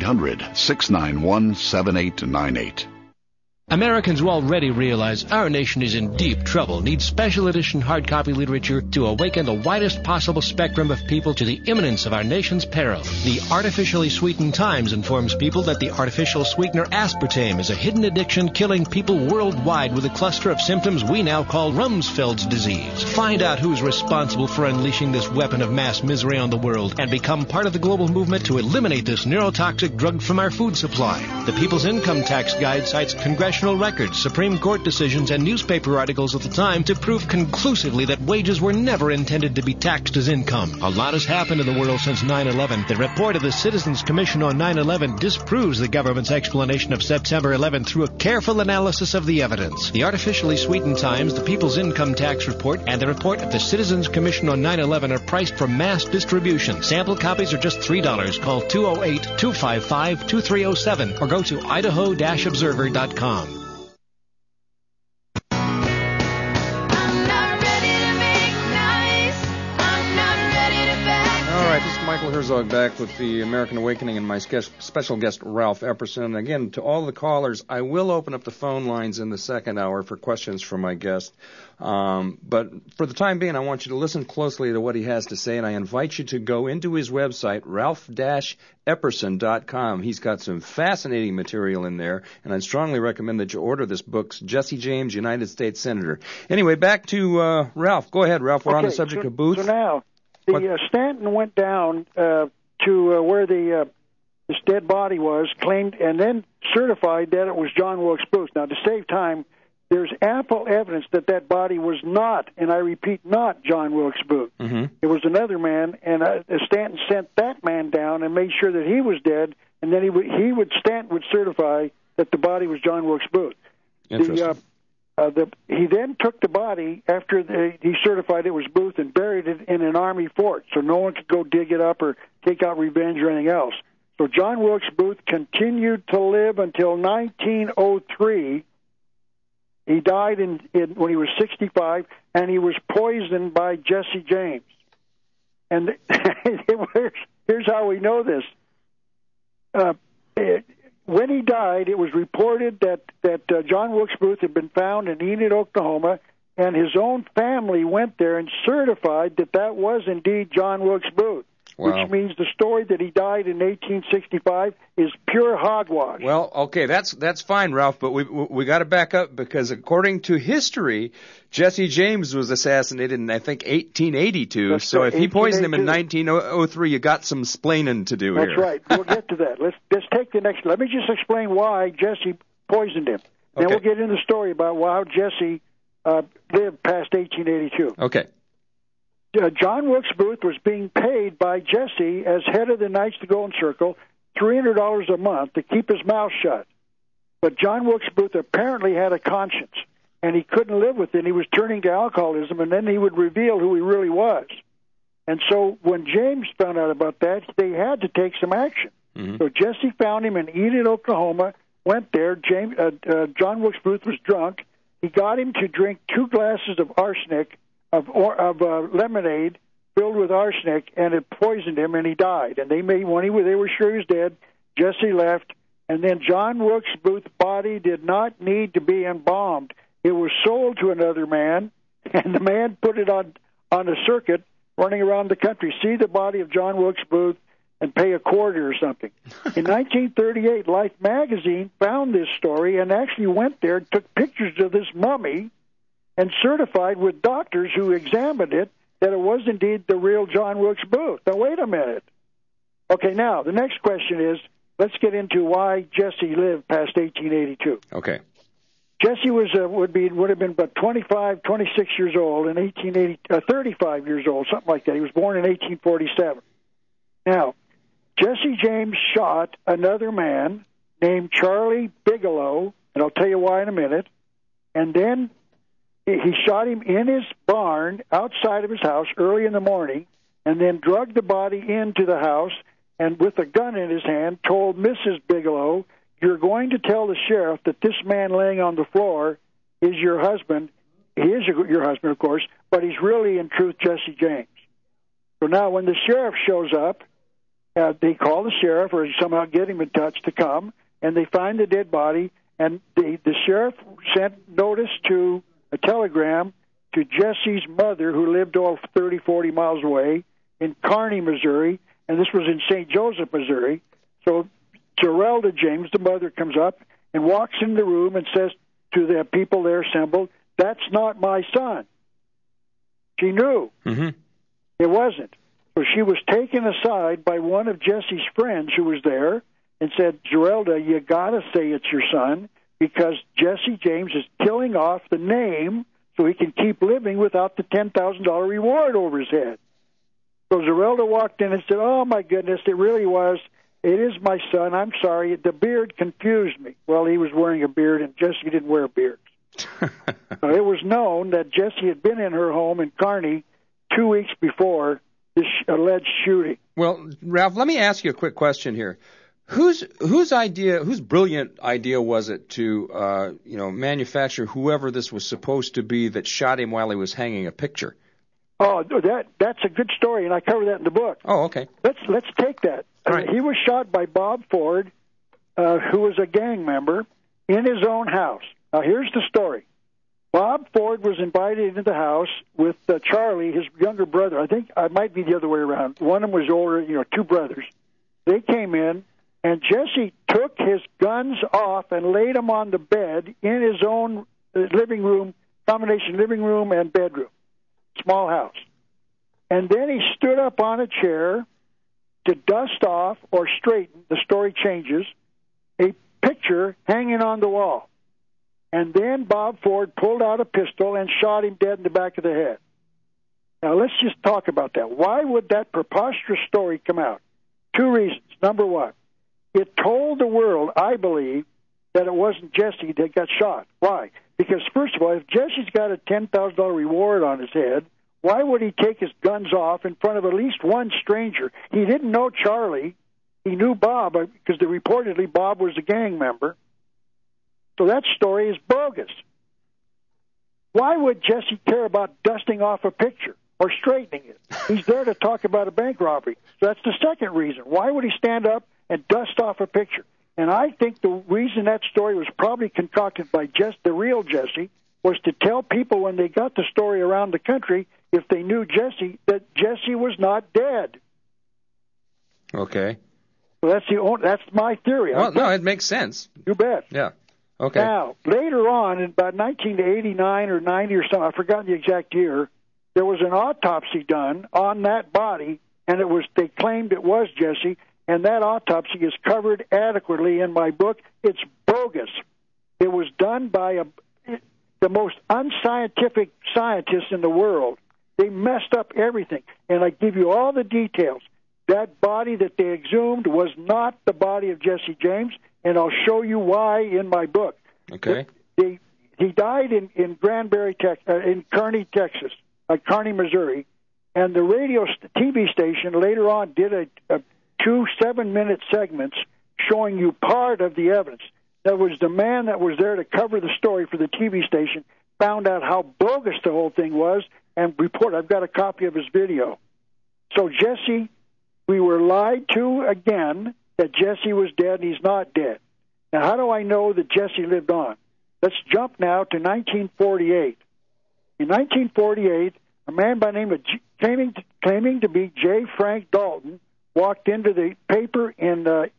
[SPEAKER 11] 1-800-691-7898.
[SPEAKER 12] Americans who already realize our nation is in deep trouble need special edition hard copy literature to awaken the widest possible spectrum of people to the imminence of our nation's peril. The Artificially Sweetened Times informs people that the artificial sweetener aspartame is a hidden addiction killing people worldwide with a cluster of symptoms we now call Rumsfeld's disease. Find out who's responsible for unleashing this weapon of mass misery on the world and become part of the global movement to eliminate this neurotoxic drug from our food supply. The People's Income Tax Guide cites congressional records, Supreme Court decisions, and newspaper articles at the time to prove conclusively that wages were never intended to be taxed as income. A lot has happened in the world since 9/11. The report of the Citizens Commission on 9/11 disproves the government's explanation of September 11 through a careful analysis of the evidence. The Artificially Sweetened Times, the People's Income Tax Report, and the report of the Citizens Commission on 9/11 are priced for mass distribution. Sample copies are just $3. Call 208-255-2307 or go to idaho-observer.com.
[SPEAKER 2] This is Michael Herzog back with the American Awakening and my special guest, Ralph Epperson. Again, to all the callers, I will open up the phone lines in the second hour for questions from my guest. But for the time being, I want you to listen closely to what he has to say, and I invite you to go into his website, ralph-epperson.com. He's got some fascinating material in there, and I'd strongly recommend that you order this book, Jesse James, United States Senator. Anyway, back to Ralph. Go ahead, Ralph. We're on the subject of Booth.
[SPEAKER 6] So now, Stanton went down to where this dead body was, claimed, and then certified that it was John Wilkes Booth. Now, to save time, there's ample evidence that that body was not, and I repeat, not John Wilkes Booth. Mm-hmm. It was another man, and Stanton sent that man down and made sure that he was dead, and then Stanton would certify that the body was John Wilkes Booth.
[SPEAKER 2] Interesting.
[SPEAKER 6] He then took the body after he certified it was Booth and buried it in an Army fort, so no one could go dig it up or take out revenge or anything else. So John Wilkes Booth continued to live until 1903. He died when he was 65, and he was poisoned by Jesse James. And here's how we know this. When he died, it was reported that John Wilkes Booth had been found in Enid, Oklahoma, and his own family went there and certified that that was indeed John Wilkes Booth.
[SPEAKER 2] Wow.
[SPEAKER 6] Which means the story that he died in 1865 is pure hogwash.
[SPEAKER 2] Well, okay, that's fine, Ralph, but we got to back up because according to history, Jesse James was assassinated in I think 1882.
[SPEAKER 6] That's
[SPEAKER 2] so
[SPEAKER 6] right,
[SPEAKER 2] if he poisoned him in
[SPEAKER 6] 1882.
[SPEAKER 2] 1903, you got some splaining to do here.
[SPEAKER 6] That's right. We'll get to that. Let's take the next. Let me just explain why Jesse poisoned him. Then we'll get into the story about how Jesse lived past 1882.
[SPEAKER 2] Okay.
[SPEAKER 6] John Wilkes Booth was being paid by Jesse as head of the Knights of the Golden Circle $300 a month to keep his mouth shut. But John Wilkes Booth apparently had a conscience, and he couldn't live with it. He was turning to alcoholism, and then he would reveal who he really was. And so when James found out about that, they had to take some action.
[SPEAKER 2] Mm-hmm.
[SPEAKER 6] So Jesse found him in Enid, Oklahoma, went there. John Wilkes Booth was drunk. He got him to drink 2 glasses of arsenic, of lemonade filled with arsenic, and it poisoned him, and he died. And they were sure he was dead. Jesse left, and then John Wilkes Booth's body did not need to be embalmed. It was sold to another man, and the man put it on a circuit running around the country. See the body of John Wilkes Booth and pay a quarter or something. In 1938, Life magazine found this story and actually went there, took pictures of this mummy, and certified with doctors who examined it that it was indeed the real John Wilkes Booth. Now, wait a minute. Okay, now, the next question is, let's get into why Jesse lived past 1882.
[SPEAKER 2] Okay.
[SPEAKER 6] Jesse would have been about 25, 26 years old in 35 years old, something like that. He was born in 1847. Now, Jesse James shot another man named Charlie Bigelow, and I'll tell you why in a minute, and then he shot him in his barn outside of his house early in the morning, and then drugged the body into the house, and with a gun in his hand told Mrs. Bigelow, "You're going to tell the sheriff that this man laying on the floor is your husband." He is your husband, of course, but he's really, in truth, Jesse James. So now when the sheriff shows up, they call the sheriff or somehow get him in touch to come, and they find the dead body, and the sheriff sent notice to a telegram to Jesse's mother, who lived 30, 40 miles away in Kearney, Missouri, and this was in St. Joseph, Missouri. So Gerelda James, the mother, comes up and walks in the room and says to the people there assembled, "That's not my son." She knew.
[SPEAKER 2] Mm-hmm.
[SPEAKER 6] It wasn't. So she was taken aside by one of Jesse's friends who was there and said, "Gerelda, you got to say it's your son, because Jesse James is killing off the name so he can keep living without the $10,000 reward over his head." So Gerelda walked in and said, "Oh, my goodness, it really was. It is my son. I'm sorry. The beard confused me." Well, he was wearing a beard, and Jesse didn't wear a beard. So it was known that Jesse had been in her home in Kearney 2 weeks before this alleged shooting.
[SPEAKER 2] Well, Ralph, let me ask you a quick question here. Whose brilliant idea was it to manufacture whoever this was supposed to be that shot him while he was hanging a picture?
[SPEAKER 6] Oh, that's a good story, and I cover that in the book.
[SPEAKER 2] Oh, okay.
[SPEAKER 6] Let's take that.
[SPEAKER 2] Right.
[SPEAKER 6] He was shot by Bob Ford, who was a gang member, in his own house. Now, here's the story. Bob Ford was invited into the house with Charlie, his younger brother. I think it might be the other way around. One of them was older, 2 brothers. They came in, and Jesse took his guns off and laid them on the bed in his own living room, combination living room and bedroom, small house. And then he stood up on a chair to dust off or straighten, the story changes, a picture hanging on the wall. And then Bob Ford pulled out a pistol and shot him dead in the back of the head. Now, let's just talk about that. Why would that preposterous story come out? 2 reasons. Number one, it told the world, I believe, that it wasn't Jesse that got shot. Why? Because, first of all, if Jesse's got a $10,000 reward on his head, why would he take his guns off in front of at least one stranger? He didn't know Charlie. He knew Bob because reportedly Bob was a gang member. So that story is bogus. Why would Jesse care about dusting off a picture or straightening it? He's there to talk about a bank robbery. So that's the second reason. Why would he stand up and dust off a picture? And I think the reason that story was probably concocted by the real Jesse was to tell people when they got the story around the country, if they knew Jesse, that Jesse was not dead.
[SPEAKER 2] Okay.
[SPEAKER 6] So that's my theory.
[SPEAKER 2] Well, no, it makes sense.
[SPEAKER 6] You bet.
[SPEAKER 2] Yeah. Okay.
[SPEAKER 6] Now, later on, in about 1989 or 90 or something, I've forgotten the exact year, there was an autopsy done on that body, and they claimed it was Jesse, and that autopsy is covered adequately in my book. It's bogus. It was done by the most unscientific scientists in the world. They messed up everything, and I give you all the details. That body that they exhumed was not the body of Jesse James, and I'll show you why in my book.
[SPEAKER 2] Okay.
[SPEAKER 6] He died in Kearney, Texas, Kearney, Missouri, and the TV station later on did two 7-minute segments showing you part of the evidence. That was the man that was there to cover the story for the TV station, found out how bogus the whole thing was, and I've got a copy of his video. So Jesse, we were lied to again that Jesse was dead, and he's not dead. Now, how do I know that Jesse lived on? Let's jump now to 1948. In 1948, a man by the name of claiming to be J. Frank Dalton walked into the paper in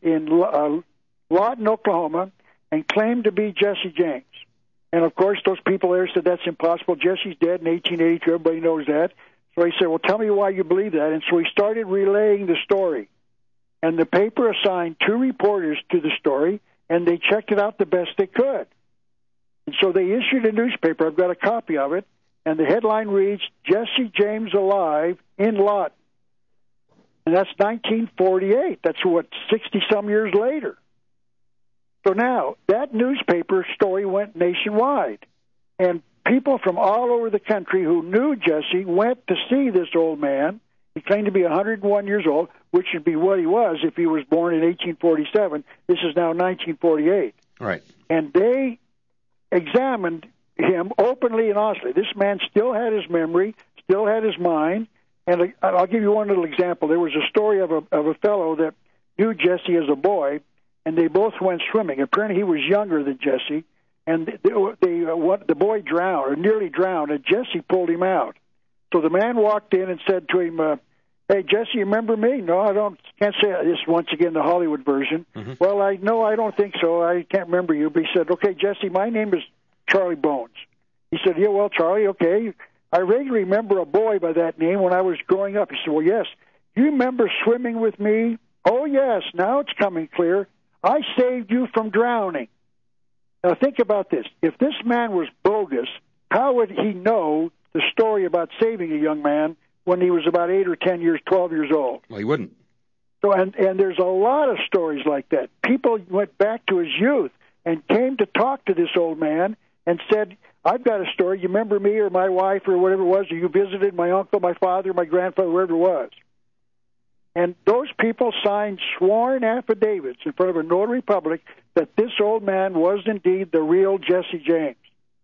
[SPEAKER 6] Lawton, Oklahoma, and claimed to be Jesse James. And, of course, those people there said that's impossible. Jesse's dead in 1882. Everybody knows that. So he said, well, tell me why you believe that. And so he started relaying the story. And the paper assigned 2 reporters to the story, and they checked it out the best they could. And so they issued a newspaper. I've got a copy of it. And the headline reads, Jesse James Alive in Lawton. And that's 1948. That's 60-some years later. So now, that newspaper story went nationwide. And people from all over the country who knew Jesse went to see this old man. He claimed to be 101 years old, which would be what he was if he was born in 1847. This is now 1948.
[SPEAKER 2] Right.
[SPEAKER 6] And they examined him openly and honestly. This man still had his memory, still had his mind. And I'll give you one little example. There was a story of a fellow that knew Jesse as a boy, and they both went swimming. Apparently he was younger than Jesse, and the boy drowned, or nearly drowned, and Jesse pulled him out. So the man walked in and said to him, hey, Jesse, you remember me? No, I can't say this. Once again, the Hollywood version. Mm-hmm. Well, I don't think so. I can't remember you. But he said, okay, Jesse, my name is Charlie Bones. He said, yeah, well, Charlie, okay. I vaguely remember a boy by that name when I was growing up. He said, well, yes. You remember swimming with me? Oh, yes. Now it's coming clear. I saved you from drowning. Now, think about this. If this man was bogus, how would he know the story about saving a young man when he was about 8 or 10 years, 12 years old?
[SPEAKER 2] Well, he wouldn't.
[SPEAKER 6] So, and there's a lot of stories like that. People went back to his youth and came to talk to this old man and said, I've got a story. You remember me or my wife or whatever it was, or you visited my uncle, my father, my grandfather, whoever it was. And those people signed sworn affidavits in front of a notary public that this old man was indeed the real Jesse James.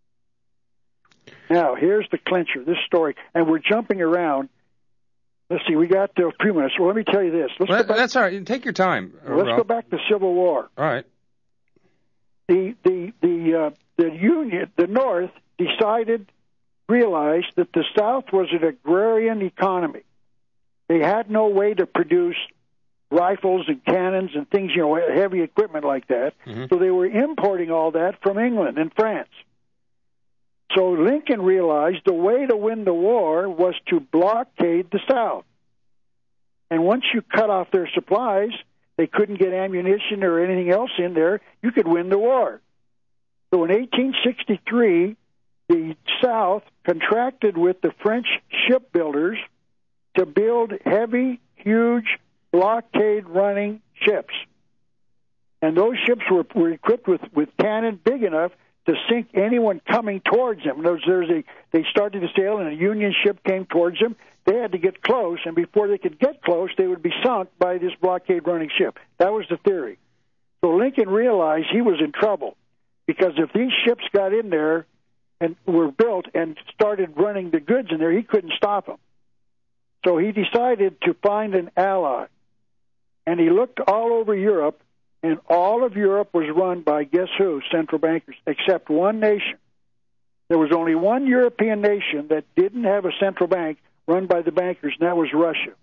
[SPEAKER 6] Now, here's the clincher, this story. And we're jumping around. Let's see, we got a few minutes. Well, let me tell you this.
[SPEAKER 2] That's all right. Take your time.
[SPEAKER 6] Let's go back to Civil War.
[SPEAKER 2] All right.
[SPEAKER 6] The Union, the North, realized that the South was an agrarian economy. They had no way to produce rifles and cannons and things, heavy equipment like that. Mm-hmm. So they were importing all that from England and France. So Lincoln realized the way to win the war was to blockade the South. And once you cut off their supplies, they couldn't get ammunition or anything else in there, you could win the war. So in 1863, the South contracted with the French shipbuilders to build heavy, huge, blockade-running ships. And those ships were equipped with cannon big enough to sink anyone coming towards them. They started to sail, and a Union ship came towards them. They had to get close, and before they could get close, they would be sunk by this blockade-running ship. That was the theory. So Lincoln realized he was in trouble, because if these ships got in there and were built and started running the goods in there, he couldn't stop them. So he decided to find an ally, and he looked all over Europe, and all of Europe was run by, guess who, central bankers, except one nation. There was only one European nation that didn't have a central bank run by the bankers, and that was Russia.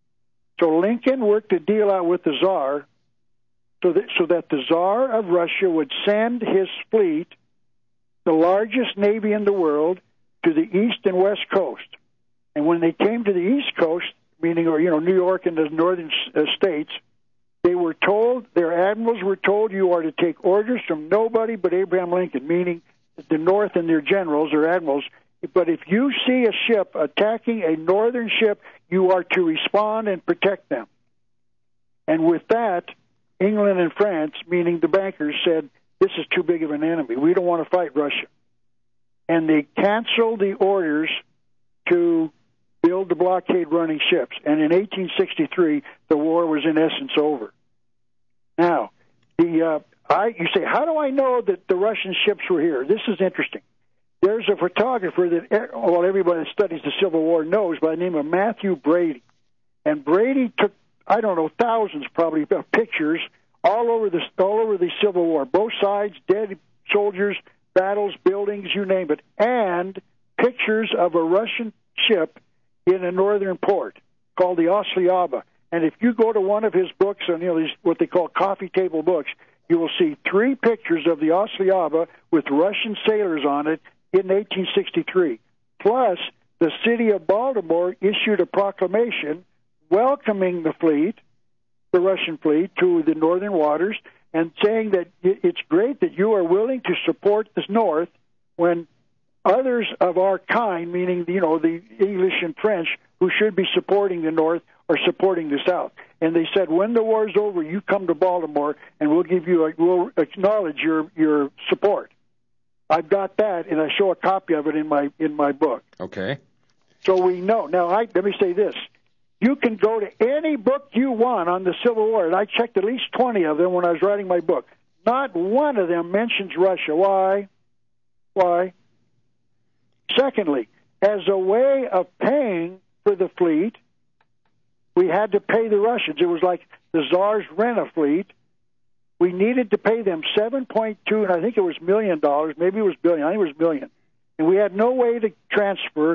[SPEAKER 6] So Lincoln worked a deal out with the Tsar so that the Tsar of Russia would send his fleet, the largest navy in the world, to the east and west coast. And when they came to the east coast, meaning, New York and the northern states, they were told, their admirals were told, you are to take orders from nobody but Abraham Lincoln, meaning the North and their generals or admirals. But if you see a ship attacking a northern ship, you are to respond and protect them. And with that, England and France, meaning the bankers, said, this is too big of an enemy. We don't want to fight Russia. And they canceled the orders to build the blockade-running ships. And in 1863, the war was in essence over. Now, you say, how do I know that the Russian ships were here? This is interesting. There's a photographer that, everybody that studies the Civil War knows by the name of Matthew Brady. And Brady took, thousands probably of pictures all over the Civil War, both sides, dead soldiers, battles, buildings, you name it, and pictures of a Russian ship in a northern port called the Osliaba. And if you go to one of his books, on these what they call coffee table books, you will see 3 pictures of the Osliaba with Russian sailors on it in 1863. Plus, the city of Baltimore issued a proclamation welcoming the fleet, the Russian fleet, to the northern waters, and saying that it's great that you are willing to support the North when others of our kind, meaning the English and French, who should be supporting the North, are supporting the South. And they said, when the war's over, you come to Baltimore, and we'll acknowledge your support. I've got that, and I show a copy of it in my book.
[SPEAKER 2] Okay.
[SPEAKER 6] So we know. Now, let me say this. You can go to any book you want on the Civil War, and I checked at least 20 of them when I was writing my book. Not one of them mentions Russia. Why? Why? Secondly, as a way of paying for the fleet, we had to pay the Russians. It was like the Tsar's rent a fleet. We needed to pay them $7.2, and I think it was $1 million. Maybe it was billion. I think it was billion. And we had no way to transfer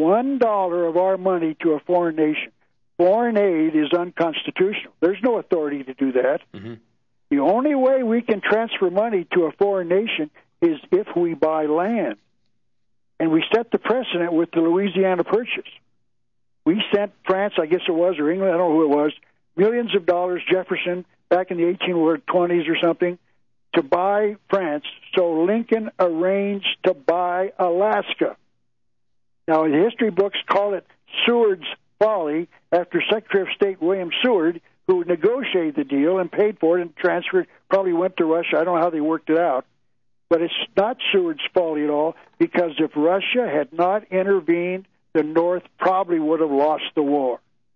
[SPEAKER 6] $1 of our money to a foreign nation. Foreign aid is unconstitutional. There's no authority to do that. Mm-hmm. The only way we can transfer money to a foreign nation is if we buy land. And we set the precedent with the Louisiana Purchase. We sent France, I guess it was, or England, I don't know who it was, millions of dollars, Jefferson, back in the 1820s or something, to buy France. So Lincoln arranged to buy Alaska. Now, the history books call it Seward's folly, after Secretary of State William Seward, who negotiated the deal and paid for it and transferred, probably went to Russia. I don't know how they worked it out. But it's not Seward's folly at all, because if Russia had not intervened, the North probably would have lost the war.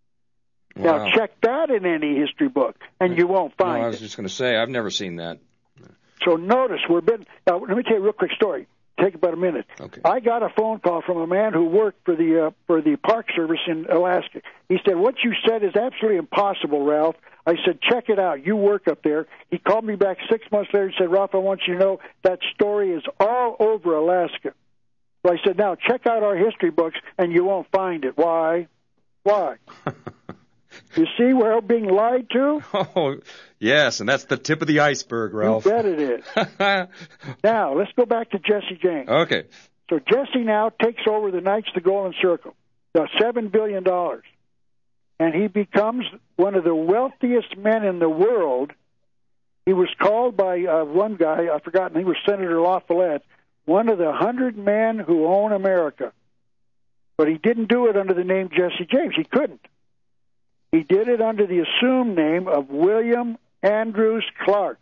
[SPEAKER 6] Wow. Now, check that in any history book, and you won't find it.
[SPEAKER 2] I was just going to say, I've never seen that.
[SPEAKER 6] So notice, now, let me tell you a real quick story. Take about a minute.
[SPEAKER 2] Okay.
[SPEAKER 6] I got a phone call from a man who worked for the Park Service in Alaska. He said, what you said is absolutely impossible, Ralph. I said, check it out. You work up there. He called me back 6 months later and said, Ralph, I want you to know that story is all over Alaska. So I said, now, check out our history books, and you won't find it. Why? Why? You see where I'm being lied to?
[SPEAKER 2] Oh, yes, and that's the tip of the iceberg, Ralph.
[SPEAKER 6] You bet it is. Now, let's go back to Jesse James.
[SPEAKER 2] Okay.
[SPEAKER 6] So Jesse now takes over the Knights of the Golden Circle, $7 billion, and he becomes one of the wealthiest men in the world. He was called by one guy, I've forgotten, he was Senator LaFollette, one of the 100 men who own America. But he didn't do it under the name Jesse James. He couldn't. He did it under the assumed name of William Andrews Clark.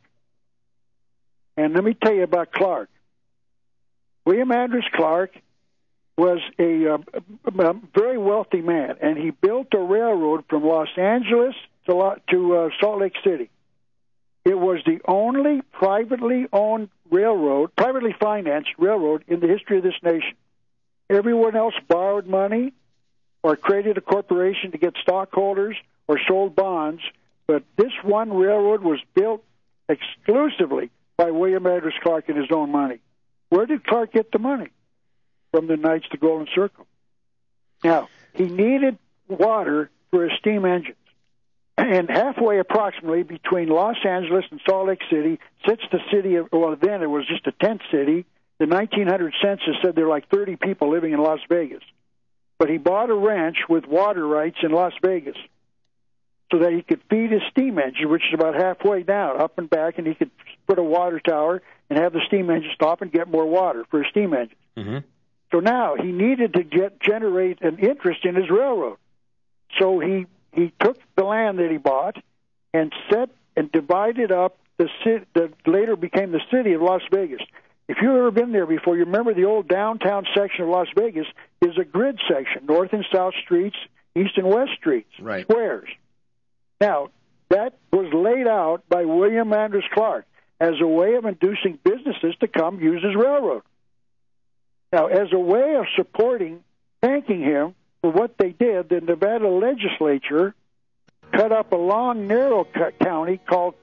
[SPEAKER 6] And let me tell you about Clark. William Andrews Clark was a very wealthy man, and he built a railroad from Los Angeles to Salt Lake City. It was the only privately owned railroad, privately financed railroad in the history of this nation. Everyone else borrowed money or created a corporation to get stockholders or sold bonds, but this one railroad was built exclusively by William Andrews Clark and his own money. Where did Clark get the money? from the Knights to Golden Circle. Now, he needed water for his steam engines. And halfway approximately between Los Angeles and Salt Lake City sits the city of, well, then it was just a tent city. The 1900 census said there were like 30 people living in Las Vegas. But he bought a ranch with water rights in Las Vegas so that he could feed his steam engine, which is about halfway down, up and back, and he could put a water tower and have the steam engine stop and get more water for his steam engine.
[SPEAKER 2] Mm-hmm.
[SPEAKER 6] So now he needed to generate an interest in his railroad. So he took the land that he bought and set and divided up the city that later became the city of Las Vegas. If you've ever been there before, you remember the old downtown section of Las Vegas is a grid section, north and south streets, east and west streets,
[SPEAKER 2] right.
[SPEAKER 6] Squares. Now, that was laid out by William Andrews Clark as a way of inducing businesses to come use his railroad. Now, as a way of thanking him for what they did, the Nevada legislature cut up a long, narrow county called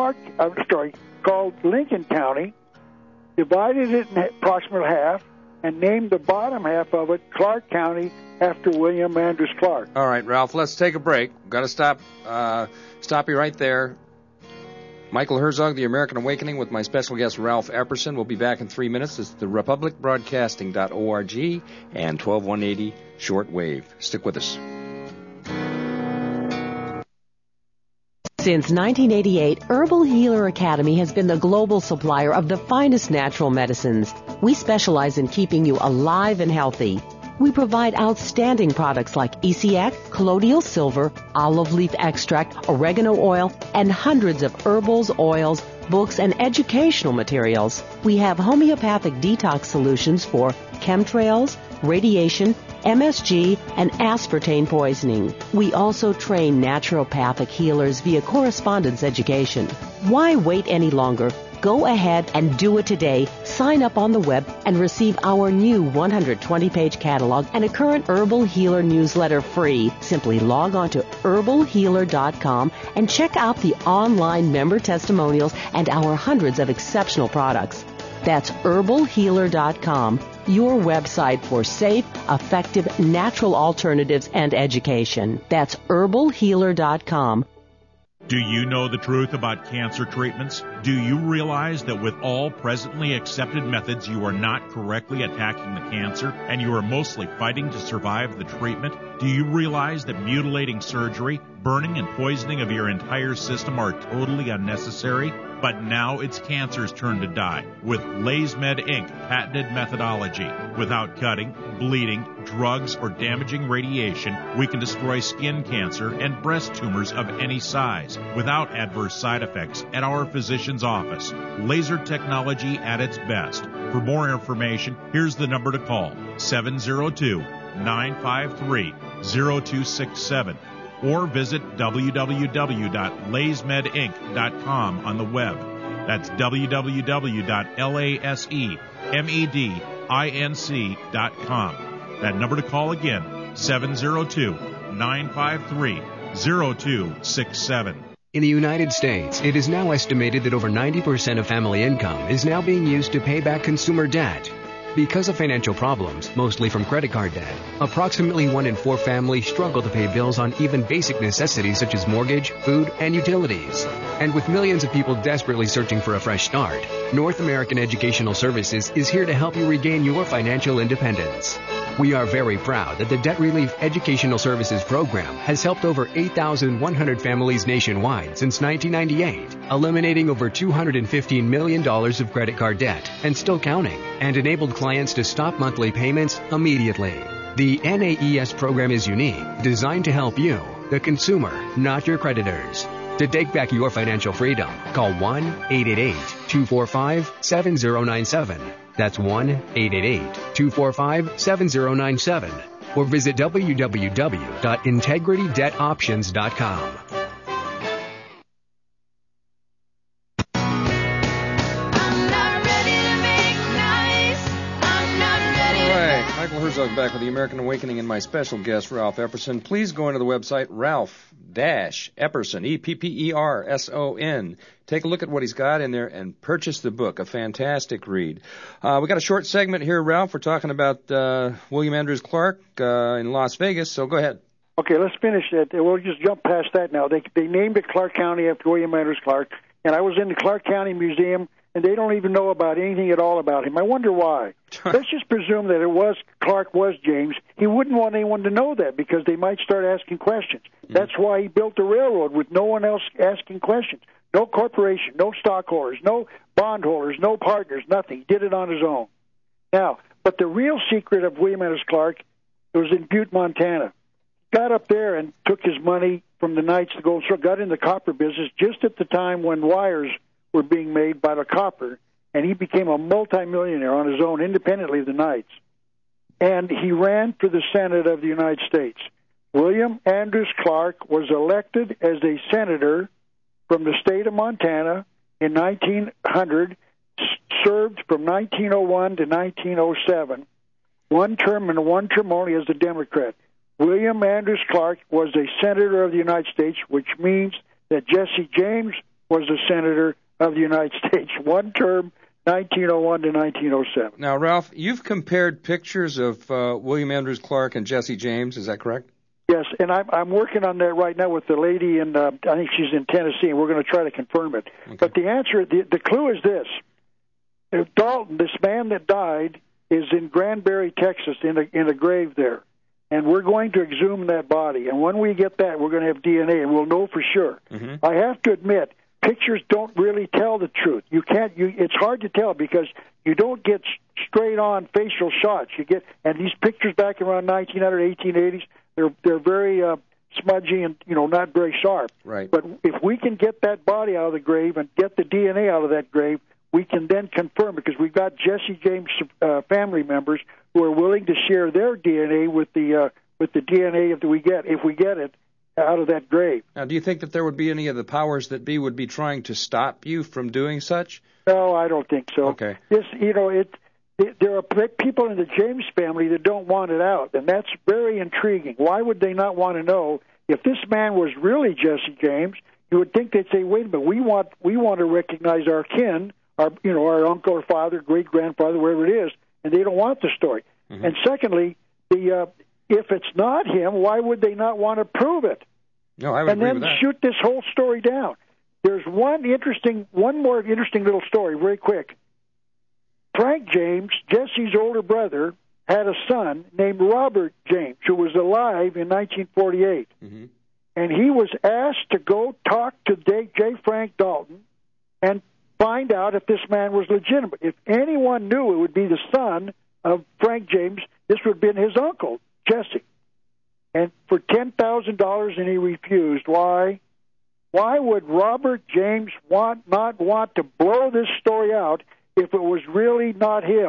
[SPEAKER 6] Lincoln County, divided it in approximately half, and named the bottom half of it Clark County after William Andrews Clark.
[SPEAKER 2] All right, Ralph, let's take a break. Got to stop you right there. Michael Herzog, The American Awakening, with my special guest, Ralph Epperson. We'll be back in 3 minutes. It's the republicbroadcasting.org and 12180 shortwave. Stick with us.
[SPEAKER 9] Since 1988, Herbal Healer Academy has been the global supplier of the finest natural medicines. We specialize in keeping you alive and healthy. We provide outstanding products like ECX, colloidal silver, olive leaf extract, oregano oil, and hundreds of herbals, oils, books, and educational materials. We have homeopathic detox solutions for chemtrails, radiation, MSG, and aspartame poisoning. We also train naturopathic healers via correspondence education. Why wait any longer? Go ahead and do it today. Sign up on the web and receive our new 120-page catalog and a current Herbal Healer newsletter free. Simply log on to herbalhealer.com and check out the online member testimonials and our hundreds of exceptional products. That's herbalhealer.com, your website for safe, effective, natural alternatives and education. That's herbalhealer.com.
[SPEAKER 13] Do you know the truth about cancer treatments? Do you realize that with all presently accepted methods, you are not correctly attacking the cancer and you are mostly fighting to survive the treatment? Do you realize that mutilating surgery, burning and poisoning of your entire system are totally unnecessary? But now it's cancer's turn to die with LazeMed Inc. patented methodology. Without cutting, bleeding, drugs, or damaging radiation, we can destroy skin cancer and breast tumors of any size without adverse side effects at our physician's office. Laser technology at its best. For more information, here's the number to call, 702-953-0267. Or visit www.lazemedinc.com on the web. That's www.lazemedinc.com. That number to call again, 702-953-0267.
[SPEAKER 4] In the United States, it is now estimated that over 90% of family income is now being used to pay back consumer debt. Because of financial problems, mostly from credit card debt, approximately 1 in 4 families struggle to pay bills on even basic necessities such as mortgage, food, and utilities. And with millions of people desperately searching for a fresh start, North American Educational Services is here to help you regain your financial independence. We are very proud that the Debt Relief Educational Services Program has helped over 8,100 families nationwide since 1998, eliminating over $215 million of credit card debt and still counting, and enabled clients to stop monthly payments immediately. The NAES program is unique, designed to help you, the consumer, not your creditors. To take back your financial freedom, call 1-888-245-7097. That's 1-888-245-7097. Or visit www.integritydebtoptions.com.
[SPEAKER 2] Michael Herzog back with the American Awakening and my special guest, Ralph Epperson. Please go into the website, Ralph-Epperson, E-P-P-E-R-S-O-N. Take a look at what he's got in there and purchase the book, a fantastic read. We got a short segment here, Ralph. We're talking about William Andrews Clark in Las Vegas, so go ahead.
[SPEAKER 6] Okay, let's finish that. We'll just jump past that now. They named it Clark County after William Andrews Clark, and I was in the Clark County Museum, and they don't even know about anything at all about him. I wonder why. Let's just presume that Clark was James. He wouldn't want anyone to know that because they might start asking questions. That's why he built the railroad with no one else asking questions. No corporation, no stockholders, no bondholders, no partners, nothing. He did it on his own. Now, but the real secret of William Andrews Clark was in Butte, Montana. Got up there and took his money from the Knights to Gold Store, got in the copper business just at the time when wires were being made by the copper, and he became a multimillionaire on his own, independently of the Knights. And he ran for the Senate of the United States. William Andrews Clark was elected as a senator from the state of Montana in 1900, served from 1901 to 1907, one term and one term only as a Democrat. William Andrews Clark was a senator of the United States, which means that Jesse James was a senator of the United States, one term, 1901 to 1907.
[SPEAKER 2] Now, Ralph, you've compared pictures of William Andrews Clark and Jesse James, is that correct?
[SPEAKER 6] Yes, and I'm working on that right now with the lady, and I think she's in Tennessee, and we're going to try to confirm it. Okay. But the answer, the clue is this. Dalton, this man that died, is in Granbury, Texas, in a grave there. And we're going to exhume that body. And when we get that, we're going to have DNA, and we'll know for sure. Mm-hmm. I have to admit, pictures don't really tell the truth. It's hard to tell because you don't get straight-on facial shots. And these pictures back around 1900, 1880s, they're very smudgy and not very sharp.
[SPEAKER 2] Right.
[SPEAKER 6] But if we can get that body out of the grave and get the DNA out of that grave, we can then confirm, because we've got Jesse James family members who are willing to share their DNA with the DNA if we get it out of that grave.
[SPEAKER 2] Now, do you think that there would be any of the powers that be would be trying to stop you from doing such?
[SPEAKER 6] No, I don't think so.
[SPEAKER 2] Okay.
[SPEAKER 6] There are people in the James family that don't want it out, and that's very intriguing. Why would they not want to know if this man was really Jesse James? You would think they'd say, "Wait a minute, we want to recognize our kin, our uncle or father, great grandfather, wherever it is," and they don't want the story. Mm-hmm. And secondly, if it's not him, why would they not want to prove it?
[SPEAKER 2] No, I would agree with that.
[SPEAKER 6] And then shoot this whole story down. There's one more interesting little story, very quick. Frank James, Jesse's older brother, had a son named Robert James, who was alive in 1948. Mm-hmm. And he was asked to go talk to J. Frank Dalton and find out if this man was legitimate. If anyone knew it would be the son of Frank James, this would have been his uncle, Jesse. And for $10,000, and he refused. Why? Why would Robert James not want to blow this story out if it was really not him?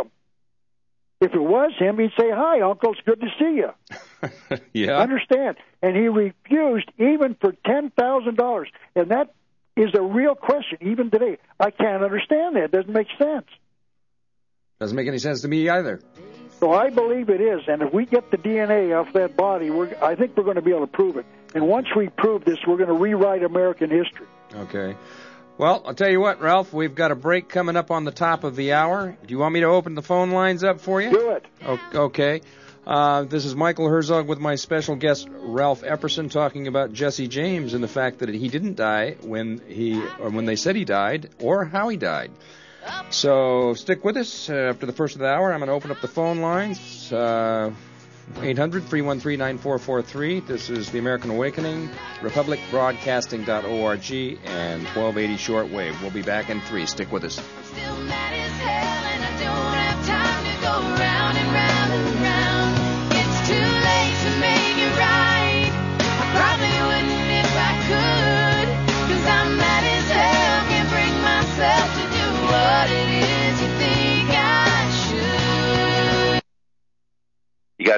[SPEAKER 6] If it was him, he'd say, "Hi, Uncle, it's good to see you."
[SPEAKER 2] Yeah.
[SPEAKER 6] Understand? And he refused even for $10,000. And that is a real question, even today. I can't understand that. It doesn't make sense.
[SPEAKER 2] Doesn't make any sense to me either.
[SPEAKER 6] So I believe it is. And if we get the DNA off that body, I think we're going to be able to prove it. And once we prove this, we're going to rewrite American history.
[SPEAKER 2] Okay. Well, I'll tell you what, Ralph, we've got a break coming up on the top of the hour. Do you want me to open the phone lines up for you?
[SPEAKER 6] Do it.
[SPEAKER 2] Okay. This is Michael Herzog with my special guest, Ralph Epperson, talking about Jesse James and the fact that he didn't die when they said he died or how he died. So stick with us. After the first of the hour, I'm going to open up the phone lines. 800-313-9443. This is The American Awakening, republicbroadcasting.org, and 1280 shortwave. We'll be back in 3. Stick with us.